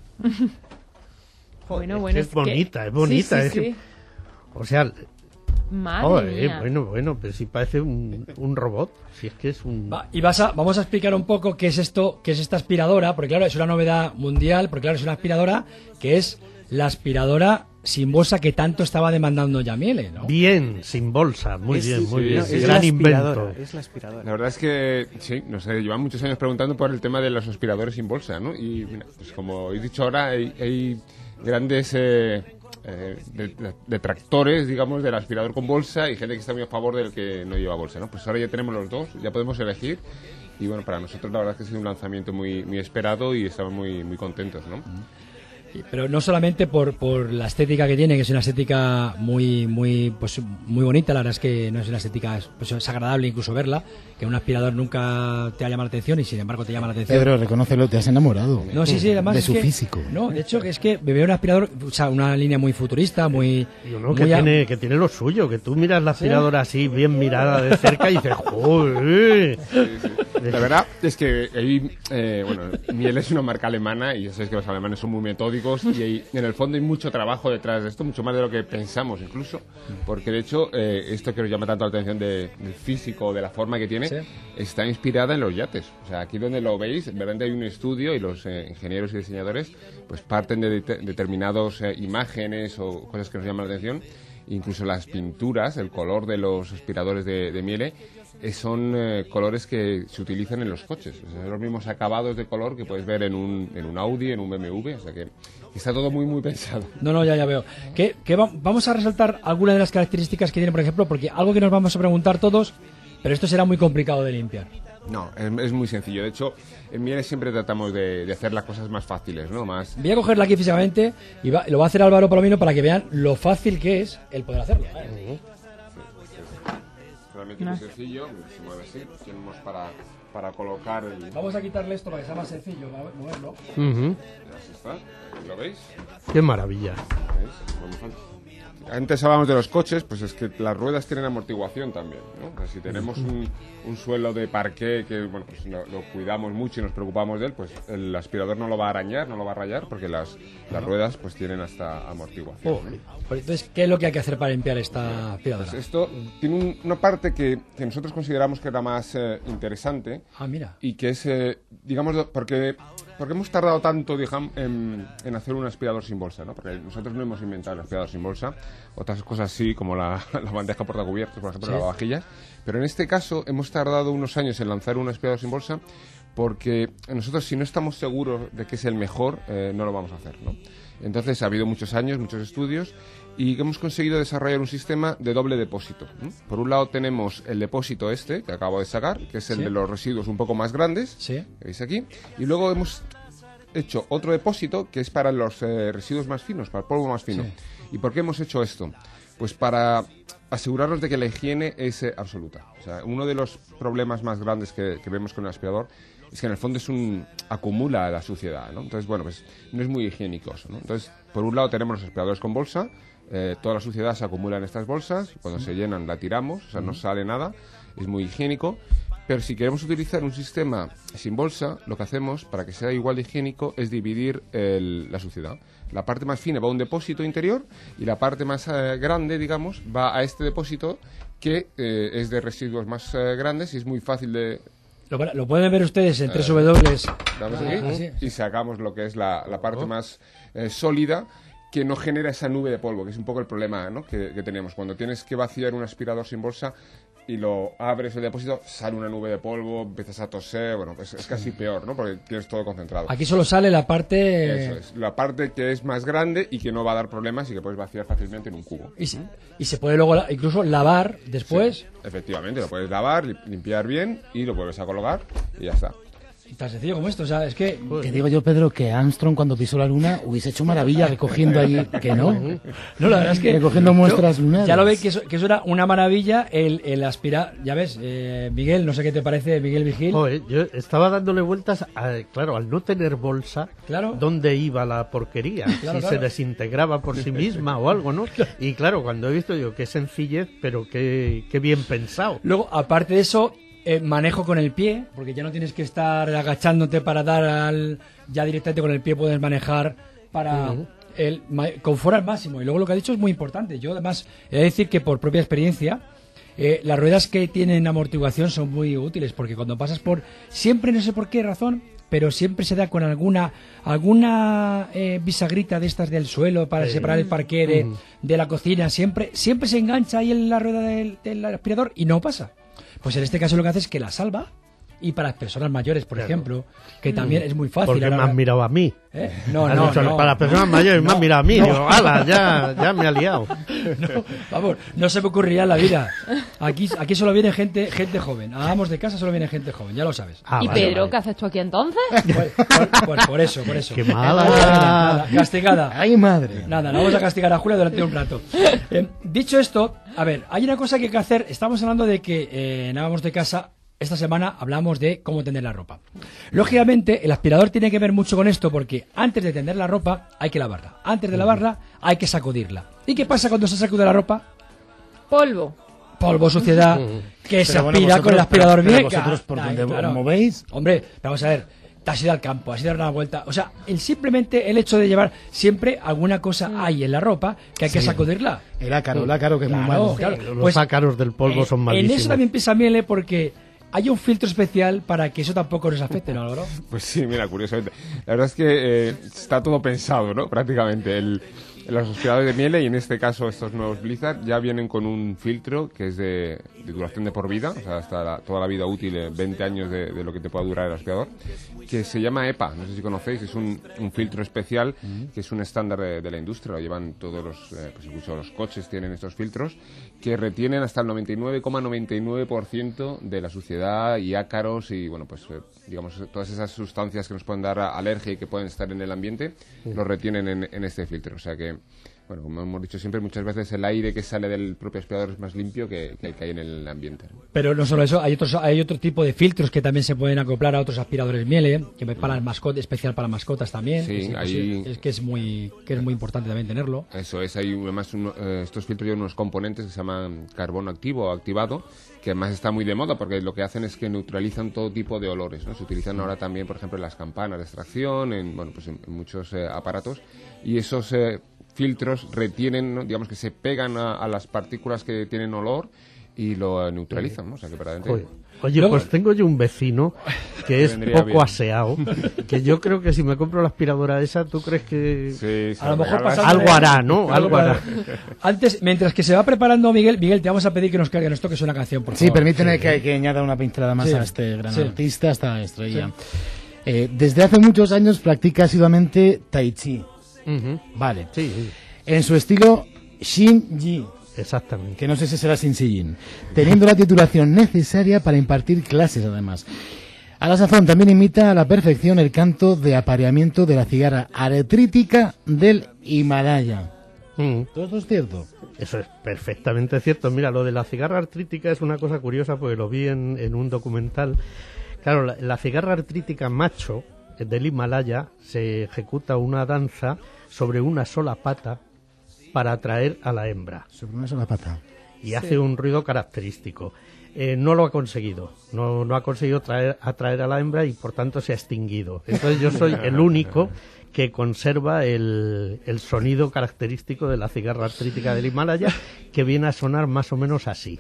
Bueno, es bonita, es bonita. Sí. O sea... Madre mía. Bueno, pero si parece un robot, si es que es un... Vamos a explicar un poco qué es esto, qué es esta aspiradora, porque claro, es una novedad mundial, porque claro, es una aspiradora que es la aspiradora sin bolsa que tanto estaba demandando Yamiele, ¿no? Bien, sin bolsa, muy bien. Es gran invento. Es la aspiradora. La verdad es que, sí, no sé, llevan muchos años preguntando por el tema de los aspiradores sin bolsa, ¿no? Y mira, pues como he dicho ahora, hay grandes... detractores, digamos, del aspirador con bolsa y gente que está muy a favor del que no lleva bolsa, ¿no? Pues ahora ya tenemos los dos, ya podemos elegir y bueno, para nosotros la verdad es que ha sido un lanzamiento muy esperado y estamos muy contentos, ¿no? Pero no solamente por la estética que tiene, que es una estética muy bonita, la verdad es que no es una estética, pues es agradable incluso verla, que un aspirador nunca te ha llamado la atención y sin embargo te llama la atención. Pedro, reconócelo, te has enamorado. No, sí, además de es su que, físico. No, de hecho es que veo un aspirador, o sea, una línea muy futurista, muy... que tiene lo suyo, que tú miras la aspiradora así, bien mirada de cerca y dices, ¡joder! Sí. La verdad es que Miele es una marca alemana y ya sabéis que los alemanes son muy metódicos y en el fondo hay mucho trabajo detrás de esto, mucho más de lo que pensamos incluso, porque de hecho esto que os llama tanto la atención del físico, de la forma que tiene, está inspirada en los yates. O sea, aquí donde lo veis, realmente hay un estudio y los ingenieros y diseñadores pues parten de determinadas imágenes o cosas que nos llaman la atención incluso las pinturas, el color de los aspiradores de Miele, son colores que se utilizan en los coches. O sea, son los mismos acabados de color que puedes ver en un Audi, en un BMW, o sea que está todo muy, muy pensado. No, ya veo. Vamos a resaltar algunas de las características que tiene, por ejemplo, porque algo que nos vamos a preguntar todos, pero esto será muy complicado de limpiar. No, es muy sencillo. De hecho, en Miele siempre tratamos de hacer las cosas más fáciles, ¿no? Voy a cogerla aquí físicamente y lo va a hacer Álvaro Palomino para que vean lo fácil que es el poder hacerlo. Realmente muy sencillo, se mueve así, tenemos para colocar el... Vamos a quitarle esto para que sea más sencillo moverlo. Así está, ¿lo veis? ¡Qué maravilla! ¿Veis? Antes hablábamos de los coches, pues es que las ruedas tienen amortiguación también, ¿no? O sea, si tenemos un suelo de parqué que, bueno, pues lo cuidamos mucho y nos preocupamos de él, pues el aspirador no lo va a arañar, no lo va a rayar, porque las ruedas pues tienen hasta amortiguación, ¿no? Entonces, ¿qué es lo que hay que hacer para limpiar esta aspiradora? Pues esto tiene una parte que nosotros consideramos que era más interesante. Mira. Y que es, digamos, porque hemos tardado tanto, digamos, en hacer un aspirador sin bolsa, ¿no? Porque nosotros no hemos inventado el aspirador sin bolsa. Otras cosas sí, como la bandeja portacubiertos, por ejemplo, ¿sí? La lavavajillas. Pero en este caso hemos tardado unos años en lanzar un aspirador sin bolsa porque nosotros, si no estamos seguros de que es el mejor, no lo vamos a hacer, ¿no? Entonces ha habido muchos años, muchos estudios, y hemos conseguido desarrollar un sistema de doble depósito. Por un lado tenemos el depósito que acabo de sacar, que es el de los residuos un poco más grandes, que veis aquí, y luego hemos hecho otro depósito que es para los residuos más finos, para el polvo más fino. ¿Y por qué hemos hecho esto? Pues para asegurarnos de que la higiene es absoluta. O sea, uno de los problemas más grandes que vemos con el aspirador es que en el fondo acumula la suciedad, ¿no? Entonces, bueno, pues no es muy higiénico eso, ¿no? Entonces, por un lado tenemos los aspiradores con bolsa, toda la suciedad se acumula en estas bolsas, y cuando se llenan la tiramos, o sea, no sale nada, es muy higiénico. Pero si queremos utilizar un sistema sin bolsa, lo que hacemos para que sea igual de higiénico es dividir la suciedad. La parte más fina va a un depósito interior y la parte más grande, digamos, va a este depósito que es de residuos más grandes y es muy fácil de... Lo pueden ver ustedes en www. Damos aquí y sacamos lo que es la parte más sólida, que no genera esa nube de polvo, que es un poco el problema, ¿no? que tenemos. Cuando tienes que vaciar un aspirador sin bolsa y lo abres el depósito, sale una nube de polvo, empiezas a toser, bueno, pues es casi peor, ¿no? Porque tienes todo concentrado. Aquí solo sale la parte... Eso es, la parte que es más grande y que no va a dar problemas y que puedes vaciar fácilmente en un cubo. Y se puede luego incluso lavar después. Sí, efectivamente, lo puedes lavar, limpiar bien y lo vuelves a colocar y ya está. Tan sencillo como esto, o sea, es que... Te digo yo, Pedro, que Armstrong cuando pisó la luna hubiese hecho maravilla recogiendo ahí, que no. No, la verdad es que... Recogiendo muestras lunares. Ya lo veis que eso era una maravilla el aspirar, ya ves, Miguel, no sé qué te parece, Miguel Vigil. Joder, yo estaba dándole vueltas, claro, al no tener bolsa, ¿dónde iba la porquería? Si se desintegraba por sí misma o algo, ¿no? Y claro, cuando he visto yo, qué sencillez, pero qué bien pensado. Luego, aparte de eso... manejo con el pie, porque ya no tienes que estar agachándote para dar ya directamente con el pie puedes manejar para el confort al máximo. Y luego lo que ha dicho es muy importante. Yo además he de decir que por propia experiencia las ruedas que tienen amortiguación son muy útiles, porque cuando pasas por siempre, no sé por qué razón, pero siempre se da con alguna bisagrita de estas del suelo para separar el parqué de la cocina, siempre se engancha ahí en la rueda del aspirador y no pasa. Pues en este caso lo que hace es que la salva, y para las personas mayores, por ejemplo, que también es muy fácil. ¿Por qué me has mirado a mí? No. Para las personas mayores me has mirado a mí. Digo, ¡hala! Ya me ha liado. Vamos, no se me ocurriría en la vida. Aquí solo viene gente joven. Hagamos de casa, solo viene gente joven, ya lo sabes. ¿Y Pedro, qué haces tú aquí entonces? Pues por eso. ¡Qué mala! Nada, castigada. ¡Ay, madre! Nada, vamos a castigar a Julia durante un rato. Dicho esto, a ver, hay una cosa que hay que hacer. Estamos hablando de que en Hagamos de Casa... Esta semana hablamos de cómo tender la ropa. Lógicamente, el aspirador tiene que ver mucho con esto porque antes de tender la ropa hay que lavarla. Antes de lavarla hay que sacudirla. ¿Y qué pasa cuando se sacude la ropa? Polvo, suciedad, que se aspira con el aspirador bien. ¿Vosotros por dónde movéis? Hombre, vamos a ver, te has ido al campo, has ido a dar una vuelta. O sea, simplemente el hecho de llevar siempre alguna cosa hay en la ropa que hay que sacudirla. El ácaro que es muy malo. Claro. Los ácaros del polvo son malísimos. En eso también piensa Miele porque... ¿Hay un filtro especial para que eso tampoco nos afecte, ¿no, Álvaro? Pues sí, mira, curiosamente. La verdad es que está todo pensado, ¿no? Prácticamente. los aspiradores de Miele, y en este caso estos nuevos Blizzard, ya vienen con un filtro que es de duración de por vida, o sea, hasta toda la vida útil, 20 años de lo que te pueda durar el aspirador, que se llama EPA, no sé si conocéis, es un filtro especial que es un estándar de la industria, lo llevan todos los, pues incluso los coches tienen estos filtros, que retienen hasta el 99,99% de la suciedad y ácaros y, bueno, pues digamos, todas esas sustancias que nos pueden dar alergia y que pueden estar en el ambiente, lo retienen en este filtro, o sea que, bueno, como hemos dicho siempre, muchas veces el aire que sale del propio aspirador es más limpio que el que hay en el ambiente. Pero no solo eso, hay otro tipo de filtros que también se pueden acoplar a otros aspiradores Miele, que para las mascotas, especial para mascotas también. Sí, es que es muy importante también tenerlo. Eso es, hay además estos filtros llevan unos componentes que se llaman carbono activo o activado, que además está muy de moda porque lo que hacen es que neutralizan todo tipo de olores, ¿no? Se utilizan ahora también, por ejemplo, en las campanas de extracción, en muchos aparatos, y esos filtros retienen, ¿no? Digamos que se pegan a las partículas que tienen olor y lo neutralizan, ¿no? O sea que para adentro... Oye, pues tengo yo un vecino que es poco aseado, que yo creo que si me compro la aspiradora esa, ¿tú crees que sí, a lo mejor algo hará, ¿no? Algo hará. Antes, mientras que se va preparando Miguel, te vamos a pedir que nos toques una canción, por favor. Sí, permíteme que añada una pincelada más a este gran artista, a esta estrella. Sí. Desde hace muchos años practica asiduamente Tai Chi. Vale. Sí. En su estilo Shin-Ji. Exactamente. Que no sé si será Shin-Ji, teniendo la titulación necesaria para impartir clases, además. A la sazón también imita a la perfección el canto de apareamiento de la cigarra artrítica del Himalaya. ¿Todo esto es cierto? Eso es perfectamente cierto. Mira, lo de la cigarra artrítica es una cosa curiosa porque lo vi en un documental. Claro, la cigarra artrítica macho del Himalaya se ejecuta una danza sobre una sola pata para atraer a la hembra. Sobre una sola pata. Y hace un ruido característico. No lo ha conseguido. No ha conseguido atraer a la hembra y por tanto se ha extinguido. Entonces yo soy el único que conserva el sonido característico de la cigarra artrítica del Himalaya, que viene a sonar más o menos así.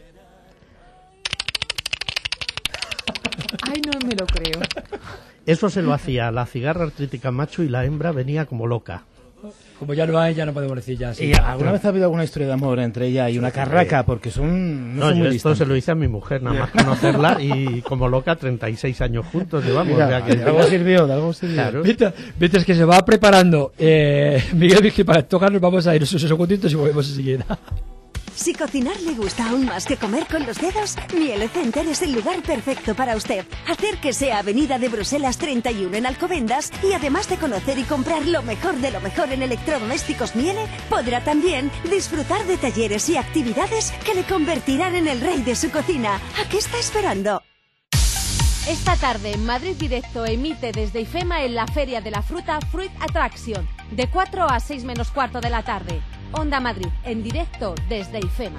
Ay, no me lo creo. Eso se lo hacía la cigarra artrítica macho y la hembra venía como loca. Como ya lo hay, ya no podemos decir ya así. ¿Y alguna vez ha habido alguna historia de amor entre ella y una carraca? Porque son... No, yo esto se lo hice a mi mujer, nada más conocerla, y como loca 36 años juntos llevamos. Mira, o sea que de algo sirvió. Claro. Mientras que se va preparando Miguel, para tocarnos, vamos a ir unos segunditos y volvemos enseguida. Si cocinar le gusta aún más que comer con los dedos, Miele Center es el lugar perfecto para usted. Acérquese a Avenida de Bruselas 31 en Alcobendas y además de conocer y comprar lo mejor de lo mejor en electrodomésticos Miele, podrá también disfrutar de talleres y actividades que le convertirán en el rey de su cocina. ¿A qué está esperando? Esta tarde en Madrid Directo emite desde IFEMA en la Feria de la Fruta Fruit Attraction, de 4 a 6 menos cuarto de la tarde. Onda Madrid, en directo desde IFEMA.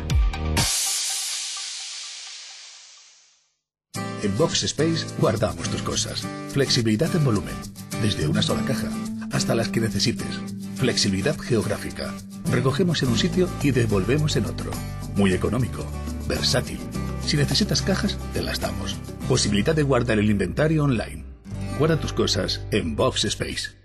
En Box Space guardamos tus cosas. Flexibilidad en volumen, desde una sola caja hasta las que necesites. Flexibilidad geográfica. Recogemos en un sitio y devolvemos en otro. Muy económico, versátil. Si necesitas cajas, te las damos. Posibilidad de guardar el inventario online. Guarda tus cosas en Box Space.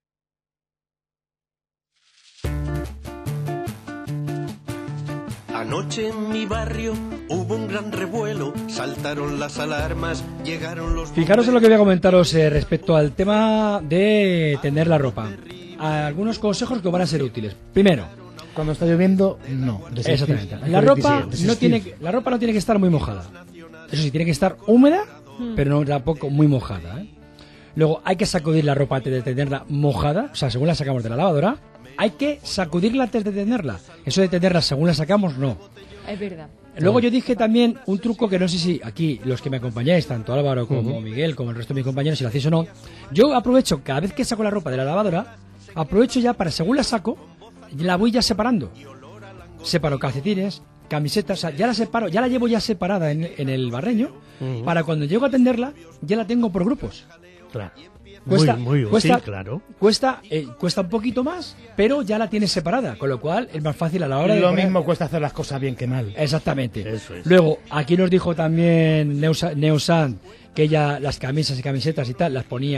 Anoche en mi barrio hubo un gran revuelo, saltaron las alarmas, llegaron los... Fijaros en lo que voy a comentaros respecto al tema de tender la ropa. Algunos consejos que van a ser útiles. Primero, cuando está lloviendo, no. Exactamente. La ropa no tiene que estar muy mojada. Eso sí, tiene que estar húmeda, pero no tampoco muy mojada, ¿eh? Luego, hay que sacudir la ropa antes de tenerla mojada, o sea, según la sacamos de la lavadora. Hay que sacudirla antes de tenerla. Eso de tenerla según la sacamos, no. Es verdad. Luego yo dije también un truco que no sé si aquí los que me acompañáis, tanto Álvaro como Miguel, como el resto de mis compañeros, si lo hacéis o no. Yo aprovecho, cada vez que saco la ropa de la lavadora, aprovecho ya para, según la saco, la voy ya separando. Separo calcetines, camisetas, o sea, ya la separo, ya la llevo ya separada en el barreño, para cuando llego a tenderla, ya la tengo por grupos. Claro. Cuesta claro. Cuesta un poquito más, pero ya la tienes separada, con lo cual es más fácil a la hora de... Lo mismo cuesta hacer las cosas bien que mal. Exactamente. Eso es. Luego, aquí nos dijo también Neusan que ella las camisas y camisetas y tal las ponía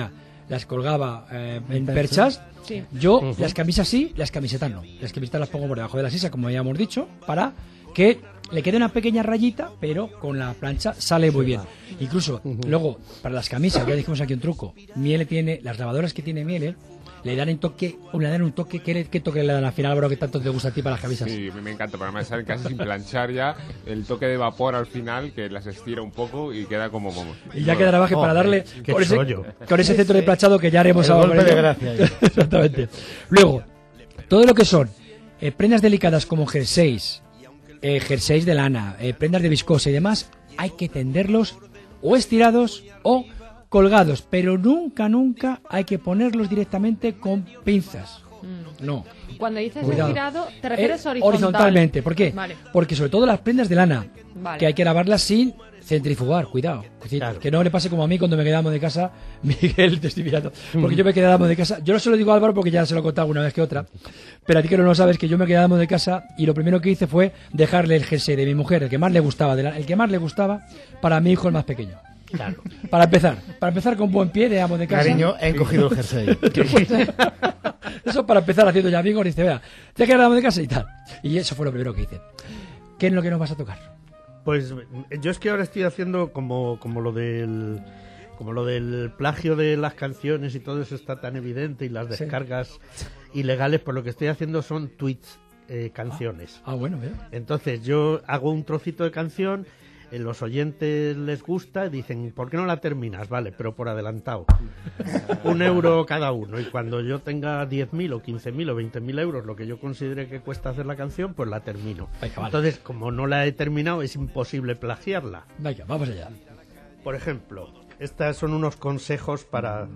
las colgaba en perchas. Sí. Yo las camisas sí, las camisetas no. Las camisetas las pongo por debajo de la sisa, como ya hemos dicho, para que le quede una pequeña rayita, pero con la plancha sale muy bien. Incluso, luego, para las camisas, ya dijimos aquí un truco. Miele tiene, las lavadoras que tiene Miele, le dan un toque, ¿qué toque le dan al final, bro, que tanto te gusta a ti para las camisas? Sí, me encanta, pero además salen casi sin planchar ya, el toque de vapor al final, que las estira un poco y queda como vamos. Y ya quedará baje para darle con ese centro de planchado que ya haremos el ahora. golpe de gracia. Exactamente. Luego, todo lo que son prendas delicadas como jerseys de lana, prendas de viscosa y demás, hay que tenderlos o estirados o colgados, pero nunca hay que ponerlos directamente con pinzas. No. Cuando dices Cuidado. estirado, te refieres horizontalmente. ¿Por qué? Vale. Porque sobre todo las prendas de lana, Vale. que hay que lavarlas sin centrifugar, cuidado. Claro. Que no le pase como a mí cuando me quedamos de casa, Miguel, te estoy mirando. Porque yo me quedamos de casa, yo no se lo digo a Álvaro porque ya se lo he contado una vez que otra, pero a ti que no lo sabes, que yo me quedamos de casa y lo primero que hice fue dejarle el jersey de mi mujer, el que más le gustaba, para mi hijo el más pequeño. Claro. Para empezar con buen pie de amo de casa. Cariño, he cogido el jersey. Eso para empezar haciendo ya amigos, dice, vea, ya que era amo de casa y tal. Y eso fue lo primero que hice. ¿Qué es lo que nos vas a tocar? Pues yo es que ahora estoy haciendo como lo del plagio de las canciones y todo eso está tan evidente y las descargas ilegales, pues lo que estoy haciendo son tweets, canciones. Bueno, veo. Entonces yo hago un trocito de canción, los oyentes les gusta, dicen, ¿por qué no la terminas? Vale, pero por adelantado. €1 cada uno. Y cuando yo tenga 10.000 o 15.000 o 20.000 euros, lo que yo considere que cuesta hacer la canción, pues la termino. Venga, vale. Entonces, como no la he terminado, es imposible plagiarla. Venga, vamos allá. Por ejemplo, estos son unos consejos para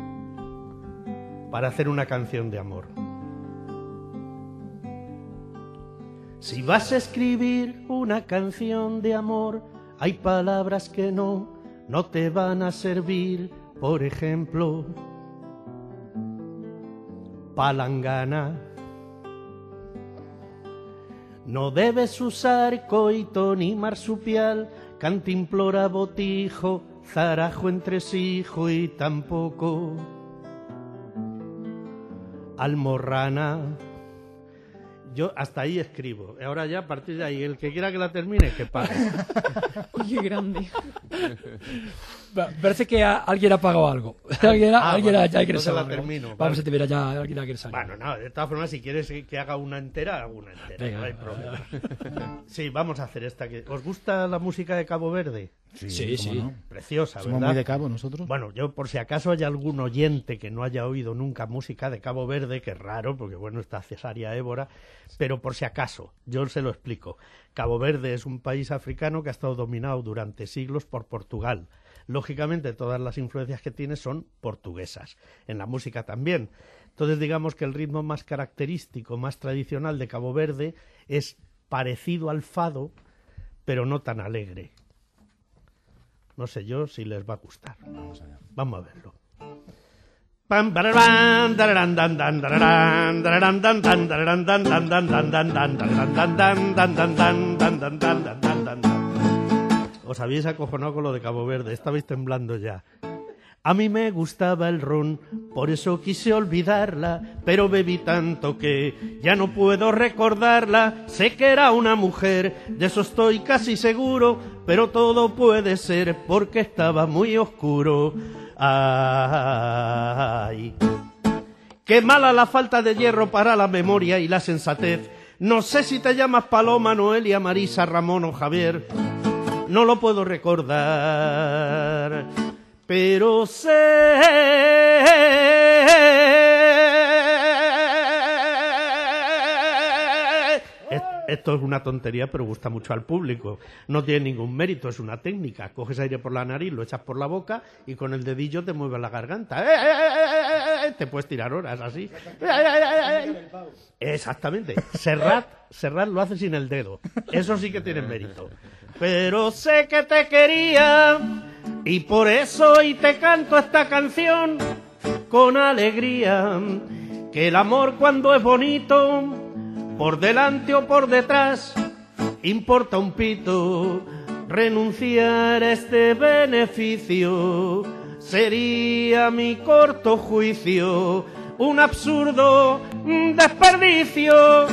hacer una canción de amor. Si vas a escribir una canción de amor, hay palabras que no te van a servir. Por ejemplo, palangana. No debes usar coito ni marsupial, cantimplora, botijo, zarajo, entresijo y tampoco almorrana. Yo hasta ahí escribo. Ahora ya, a partir de ahí, el que quiera que la termine, que pague. Oye, grande. Parece que alguien ha pagado algo. Alguien ha ingresado la algo. termino. Vamos a terminar ya, alguien ha ingresado. Bueno, no, de todas formas, si quieres que haga una entera, hago una entera. Venga. No hay problema. Sí, vamos a hacer esta. ¿Os gusta la música de Cabo Verde? Sí. No. Preciosa, Somos ¿verdad? muy de Cabo nosotros. Bueno, yo por si acaso hay algún oyente que no haya oído nunca música de Cabo Verde, que es raro, porque bueno, está Cesárea Évora, pero por si acaso, yo se lo explico. Cabo Verde es un país africano que ha estado dominado durante siglos por Portugal. Lógicamente, todas las influencias que tiene son portuguesas. En la música también. Entonces, digamos que el ritmo más característico, más tradicional de Cabo Verde es parecido al fado, pero no tan alegre. No sé yo si les va a gustar. Vamos a verlo. Pam, bararán, dararán, dan, dan, dararán, dararán, dan, dan, dararán, dan, dan, dan, dan, dan, dan, dararán, dan, dan, dan, dan, dan, dan, dan, dan, dan, dan, dan. Os habéis acojonado con lo de Cabo Verde, estabais temblando ya. A mí me gustaba el ron, por eso quise olvidarla, pero bebí tanto que ya no puedo recordarla. Sé que era una mujer, de eso estoy casi seguro, pero todo puede ser porque estaba muy oscuro. Ay, qué mala la falta de hierro para la memoria y la sensatez. No sé si te llamas Paloma, Noelia, Marisa, Ramón o Javier. No lo puedo recordar, pero sé esto es una tontería, pero gusta mucho al público. No tiene ningún mérito, es una técnica. Coges aire por la nariz, lo echas por la boca y con el dedillo te mueves la garganta. Te puedes tirar horas así. Exactamente. Serrat lo hace sin el dedo. Eso sí que tiene mérito. Pero sé que te quería y por eso hoy te canto esta canción con alegría. Que el amor cuando es bonito, por delante o por detrás, importa un pito. Renunciar a este beneficio sería mi corto juicio un absurdo desperdicio.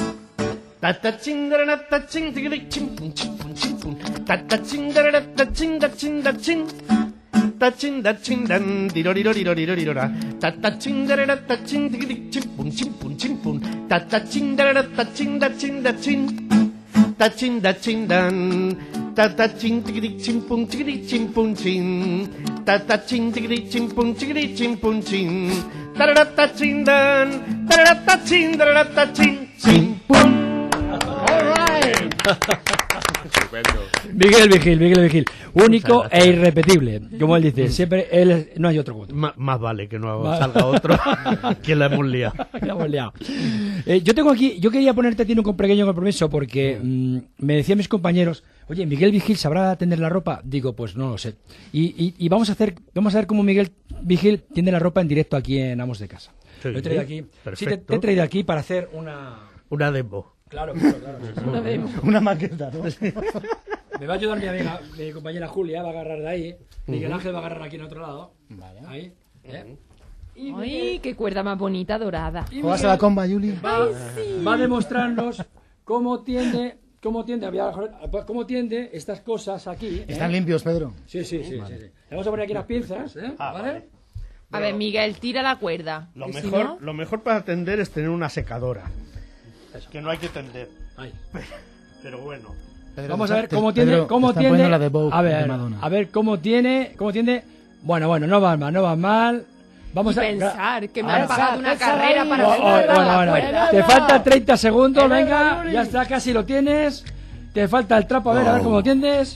Miguel Vigil, único e irrepetible, como él dice, siempre no hay otro como más vale que no salga otro que la hemos liado. Yo quería ponerte a ti un pequeño compromiso porque me decían mis compañeros, oye, Miguel Vigil sabrá tender la ropa. Digo, pues no lo sé. Y vamos a ver cómo Miguel Vigil tiende la ropa en directo aquí en Amos de Casa. Sí, lo he traído aquí. Sí, te he traído aquí para hacer una demo. Claro. Una maqueta, ¿no? Me va a ayudar mi compañera Julia, va a agarrar de ahí. Miguel Ángel va a agarrar aquí en otro lado. Vale. Ahí. ¡Ay, qué cuerda más bonita dorada! ¿Juegas a la comba, Juli? Va a demostrarnos cómo tiende estas cosas aquí. ¿Están limpios, Pedro? Sí. Le vamos a poner aquí las pinzas, ¿vale? A ver, Miguel, tira la cuerda. Lo mejor para tender es tener una secadora. Es que no hay que tender. Pero bueno. Pedro, vamos a ver cómo tiende. A ver cómo tiende. Bueno, no va mal. Vamos a pensar que me han pagado una carrera para bueno. Te faltan 30 segundos, venga, ya está, casi lo tienes. Te falta el trapo, a ver cómo lo tiendes.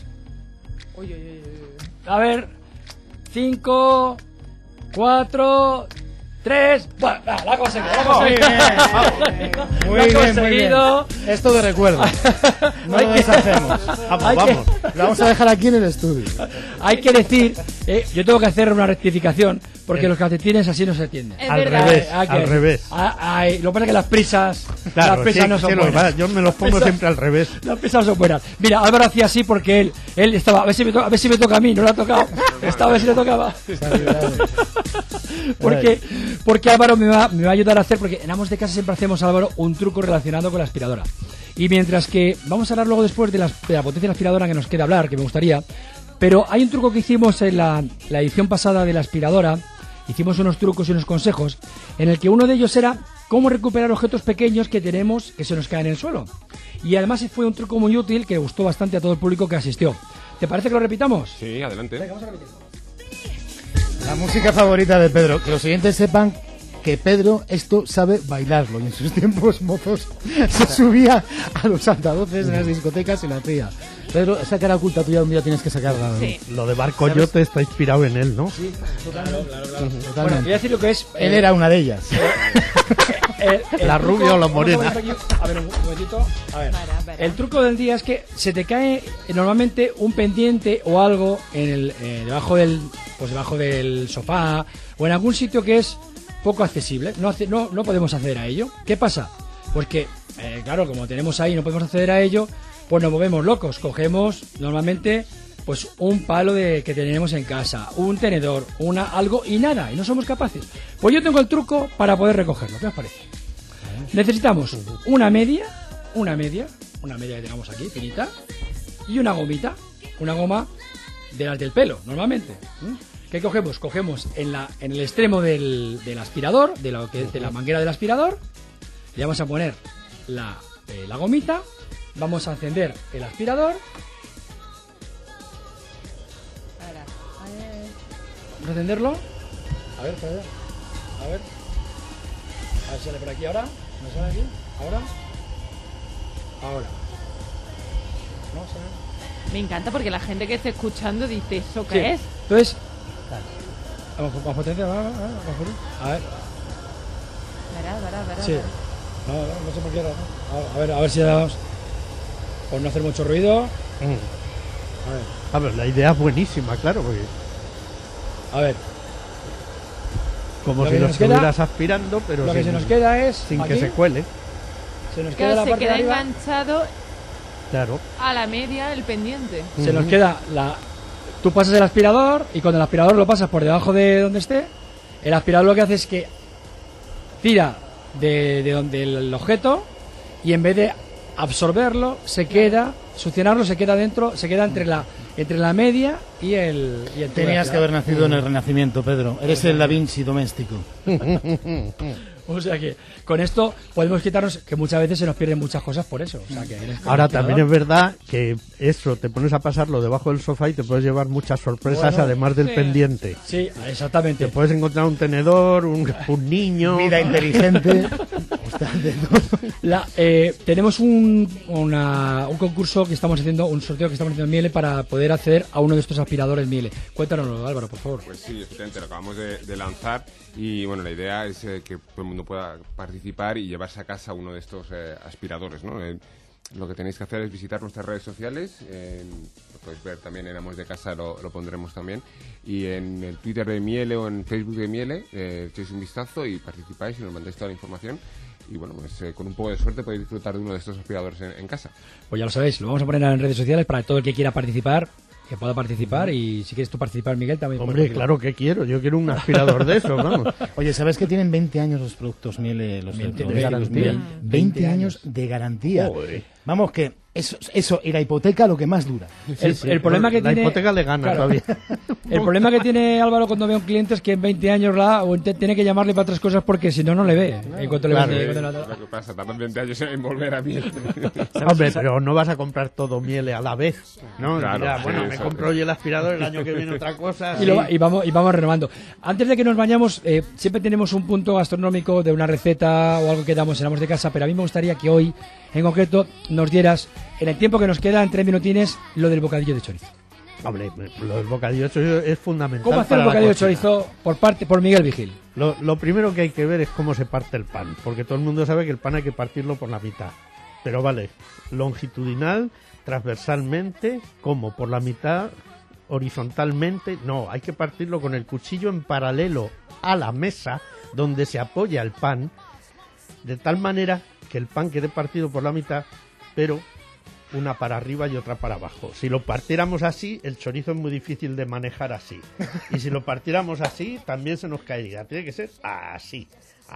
A ver, 5, 4, 3. Bueno, la ha conseguido. Muy bien. Esto de recuerdo. No lo deshacemos. Vamos. Lo vamos a dejar aquí en el estudio. Hay que decir, yo tengo que hacer una rectificación porque los calcetines así no se tienden. Al revés. Lo que pasa es que las prisas no son buenas. Yo me los pongo siempre al revés. Las prisas son buenas. Mira, Álvaro hacía así porque él estaba, a ver si me toca a mí, no le ha tocado. Estaba a ver si le tocaba. Porque Álvaro me va a ayudar a hacer, porque en Amos de Casa siempre hacemos, Álvaro, un truco relacionado con la aspiradora. Y mientras que vamos a hablar luego después de la potencia de la aspiradora, que nos queda hablar, que me gustaría, pero hay un truco que hicimos en la edición pasada de la aspiradora. Hicimos unos trucos y unos consejos en el que uno de ellos era cómo recuperar objetos pequeños que tenemos que se nos caen en el suelo. Y además fue un truco muy útil que gustó bastante a todo el público que asistió. ¿Te parece que lo repitamos? Sí, adelante. Venga, vamos a repetirlo. La música favorita de Pedro. Que los oyentes sepan que Pedro esto sabe bailarlo. Y en sus tiempos mozos se subía a los altavoces en las discotecas y lo hacía. Pedro, esa cara oculta tuya un día tienes que sacarla. Sí. Lo de Bar Coyote está inspirado en él, ¿no? Sí, claro. Bueno, voy a decir lo que es. Él era una de ellas. La rubia o la morena. A ver, un momentito. A ver. El truco del día es que se te cae normalmente un pendiente o algo en debajo del sofá o en algún sitio que es poco accesible. No podemos acceder a ello. ¿Qué pasa? Pues que, claro, como tenemos ahí, no podemos acceder a ello, pues nos movemos locos. Cogemos normalmente pues un palo que tenemos en casa, un tenedor, algo y nada, y no somos capaces. Pues yo tengo el truco para poder recogerlo. ¿Qué os parece? Necesitamos una media que tengamos aquí, finita, y una gomita, una goma de las del pelo, normalmente. ¿Qué cogemos? Cogemos en el extremo del aspirador, de la manguera del aspirador, le vamos a poner la gomita, vamos a encender el aspirador. Vamos a encenderlo. A ver si sale por aquí ahora. ¿No sale aquí? Ahora. No sale. Me encanta porque la gente que esté escuchando dice, ¿eso qué es? Entonces, vamos a potenciar. A ver. Verá. Sí. No sé por qué ahora. A ver si le damos. Por no hacer mucho ruido. A ver, la idea es buenísima, claro, porque... A ver. Como si lo estuvieras aspirando, pero lo que se nos queda es sin aquí, que se cuele. Se nos queda la parte de arriba, enganchado claro, a la media el pendiente. Se nos queda Tú pasas el aspirador y cuando el aspirador lo pasas por debajo de donde esté, el aspirador lo que hace es que tira de donde el objeto y en vez de absorberlo, se queda, succionarlo, se queda dentro, se queda entre la media y el Tenías que haber nacido en el Renacimiento, Pedro. Eres el Da Vinci doméstico. O sea que con esto podemos quitarnos que muchas veces se nos pierden muchas cosas por eso. O sea que ahora también es verdad que eso, te pones a pasarlo debajo del sofá y te puedes llevar muchas sorpresas, bueno, además del pendiente. Sí, exactamente. Te puedes encontrar un tenedor, un niño. Vida inteligente. Tenemos un concurso que estamos haciendo, un sorteo que estamos haciendo en Miele para poder acceder a uno de estos aspiradores Miele. Cuéntanoslo, Álvaro, por favor. Pues sí, efectivamente, lo acabamos de lanzar y bueno, la idea es que todo el mundo pueda participar y llevarse a casa uno de estos aspiradores, ¿no? Lo que tenéis que hacer es visitar nuestras redes sociales, lo podéis ver también en Amos de Casa, lo pondremos también, y en el Twitter de Miele o en Facebook de Miele, echéis un vistazo y participáis y nos mandáis toda la información. Y bueno, pues con un poco de suerte podéis disfrutar de uno de estos aspiradores en casa. Pues ya lo sabéis, lo vamos a poner en redes sociales para todo el que quiera participar, que pueda participar, y si quieres tú participar, Miguel, también. Hombre, claro que quiero, yo quiero un aspirador de esos, vamos. Oye, ¿sabes que tienen 20 años los productos Miele, los 20 años de garantía? Joder. Vamos, que eso y la hipoteca lo que más dura. El problema que la tiene... hipoteca le gana, claro, todavía. El problema que tiene Álvaro cuando ve a un cliente es que en 20 años tiene que llamarle para otras cosas porque si no, no le ve. En cuanto claro, le ve, lo que pasa, tardan 20 años en volver a Miele. Hombre, pero no vas a comprar todo Miele a la vez, ¿no? Claro, Mira, bueno, sí, me compro hoy el aspirador, el año que viene otra cosa. Y vamos renovando. Antes de que nos vayamos, siempre tenemos un punto gastronómico de una receta o algo que damos en Amos de Casa, pero a mí me gustaría que hoy, en concreto, nos dieras, en el tiempo que nos queda, en 3 minutines, lo del bocadillo de chorizo. Hombre, lo del bocadillo de chorizo es fundamental. ¿Cómo hacer el bocadillo de chorizo por Miguel Vigil? Lo primero que hay que ver es cómo se parte el pan, porque todo el mundo sabe que el pan hay que partirlo por la mitad. Pero vale, longitudinal, transversalmente, ¿cómo? Por la mitad, horizontalmente, no, hay que partirlo con el cuchillo en paralelo a la mesa donde se apoya el pan, de tal manera que el pan quede partido por la mitad, pero una para arriba y otra para abajo. Si lo partiéramos así, el chorizo es muy difícil de manejar así. Y si lo partiéramos así, también se nos caería. Tiene que ser así,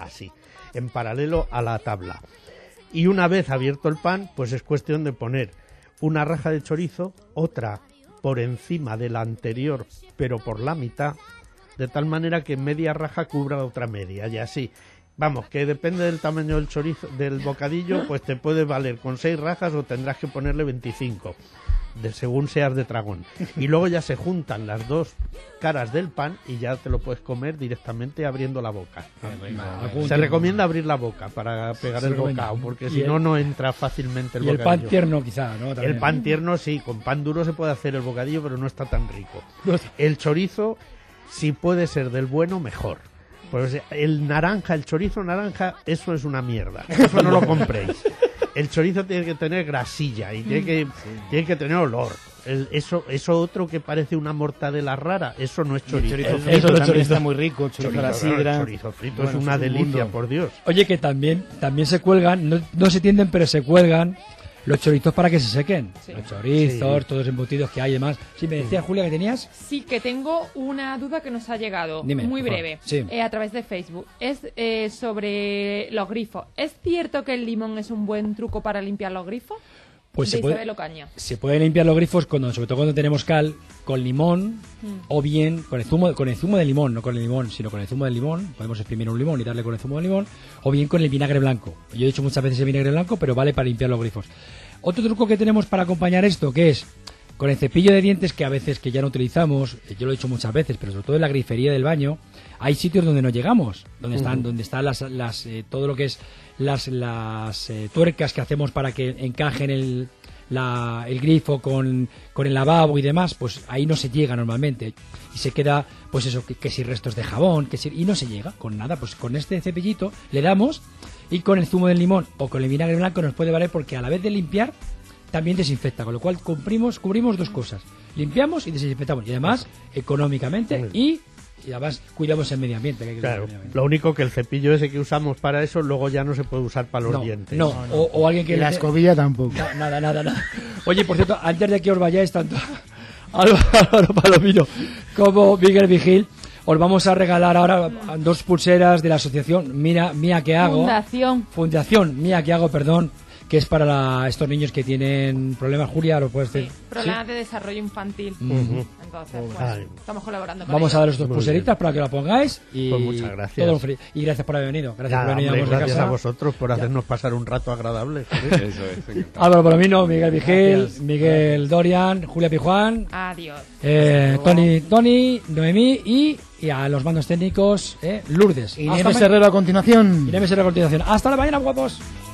en paralelo a la tabla. Y una vez abierto el pan, pues es cuestión de poner una raja de chorizo, otra por encima de la anterior, pero por la mitad, de tal manera que media raja cubra la otra media, y así. Vamos, que depende del tamaño del chorizo, del bocadillo, pues te puede valer con 6 rajas o tendrás que ponerle 25, según seas de tragón. Y luego ya se juntan las dos caras del pan y ya te lo puedes comer directamente abriendo la boca. Se recomienda abrir la boca para pegar el bocado, porque si no entra fácilmente el bocadillo. Y el pan tierno quizá, ¿no? También. El pan tierno sí, con pan duro se puede hacer el bocadillo, pero no está tan rico. El chorizo, si puede ser del bueno, mejor. Pues el chorizo naranja, eso es una mierda. Eso no lo compréis. El chorizo tiene que tener grasilla y tiene que tener olor. Eso otro que parece una mortadela rara, eso no es chorizo. El chorizo frito también está muy rico, chorizo a la sidra. El chorizo frito es una delicia, por Dios. Oye, que también se cuelgan, no se tienden, pero se cuelgan los chorizos para que se sequen. Sí. Los chorizos, todos los embutidos que hay y demás. Sí, me decía Julia que tenías. Sí, que tengo una duda que nos ha llegado. Dime, muy breve. Sí. A través de Facebook. Es sobre los grifos. ¿Es cierto que el limón es un buen truco para limpiar los grifos? Pues se puede limpiar los grifos sobre todo cuando tenemos cal, con limón o bien con el zumo de limón, no con el limón, sino con el zumo de limón. Podemos exprimir un limón y darle con el zumo de limón, o bien con el vinagre blanco. Yo he dicho muchas veces el vinagre blanco, pero vale para limpiar los grifos. Otro truco que tenemos para acompañar esto, que es con el cepillo de dientes, que a veces que ya no utilizamos, yo lo he dicho muchas veces, pero sobre todo en la grifería del baño, hay sitios donde no llegamos, donde están las todo lo que es las tuercas que hacemos para que encajen el grifo con el lavabo y demás, pues ahí no se llega normalmente y se queda, pues eso, que si restos de jabón, y no se llega con nada. Pues con este cepillito le damos, y con el zumo del limón o con el vinagre blanco nos puede valer, porque a la vez de limpiar también desinfecta, con lo cual cubrimos dos cosas: limpiamos y desinfectamos, y además económicamente y además cuidamos el medio ambiente. Que hay que claro, lo único que el cepillo ese que usamos para eso luego ya no se puede usar para los dientes. No. O alguien que... Y la escobilla tampoco. Nada. Oye, por cierto, antes de que os vayáis, tanto Álvaro Palomino como Miguel Vigil. Os vamos a regalar ahora 2 pulseras de la asociación Mía que hago. Fundación Mía que hago, perdón, que es para estos niños que tienen problemas. Julia, ¿lo puedes decir? Problemas de desarrollo infantil. Entonces, pues, estamos colaborando con vamos ellos. a daros 2 pulseritas para que la pongáis y pues muchas gracias. todo feliz. Y gracias por haber venido. Gracias por venir gracias a a vosotros por hacernos pasar un rato agradable. Eso es. Álvaro Palomino, Miguel Vigil, Miguel Dorian, Julia Pijuán. Adiós. Tony, Noemí y a los mandos técnicos, Lourdes. Y Nieves Herrero a continuación. Hasta la mañana, guapos.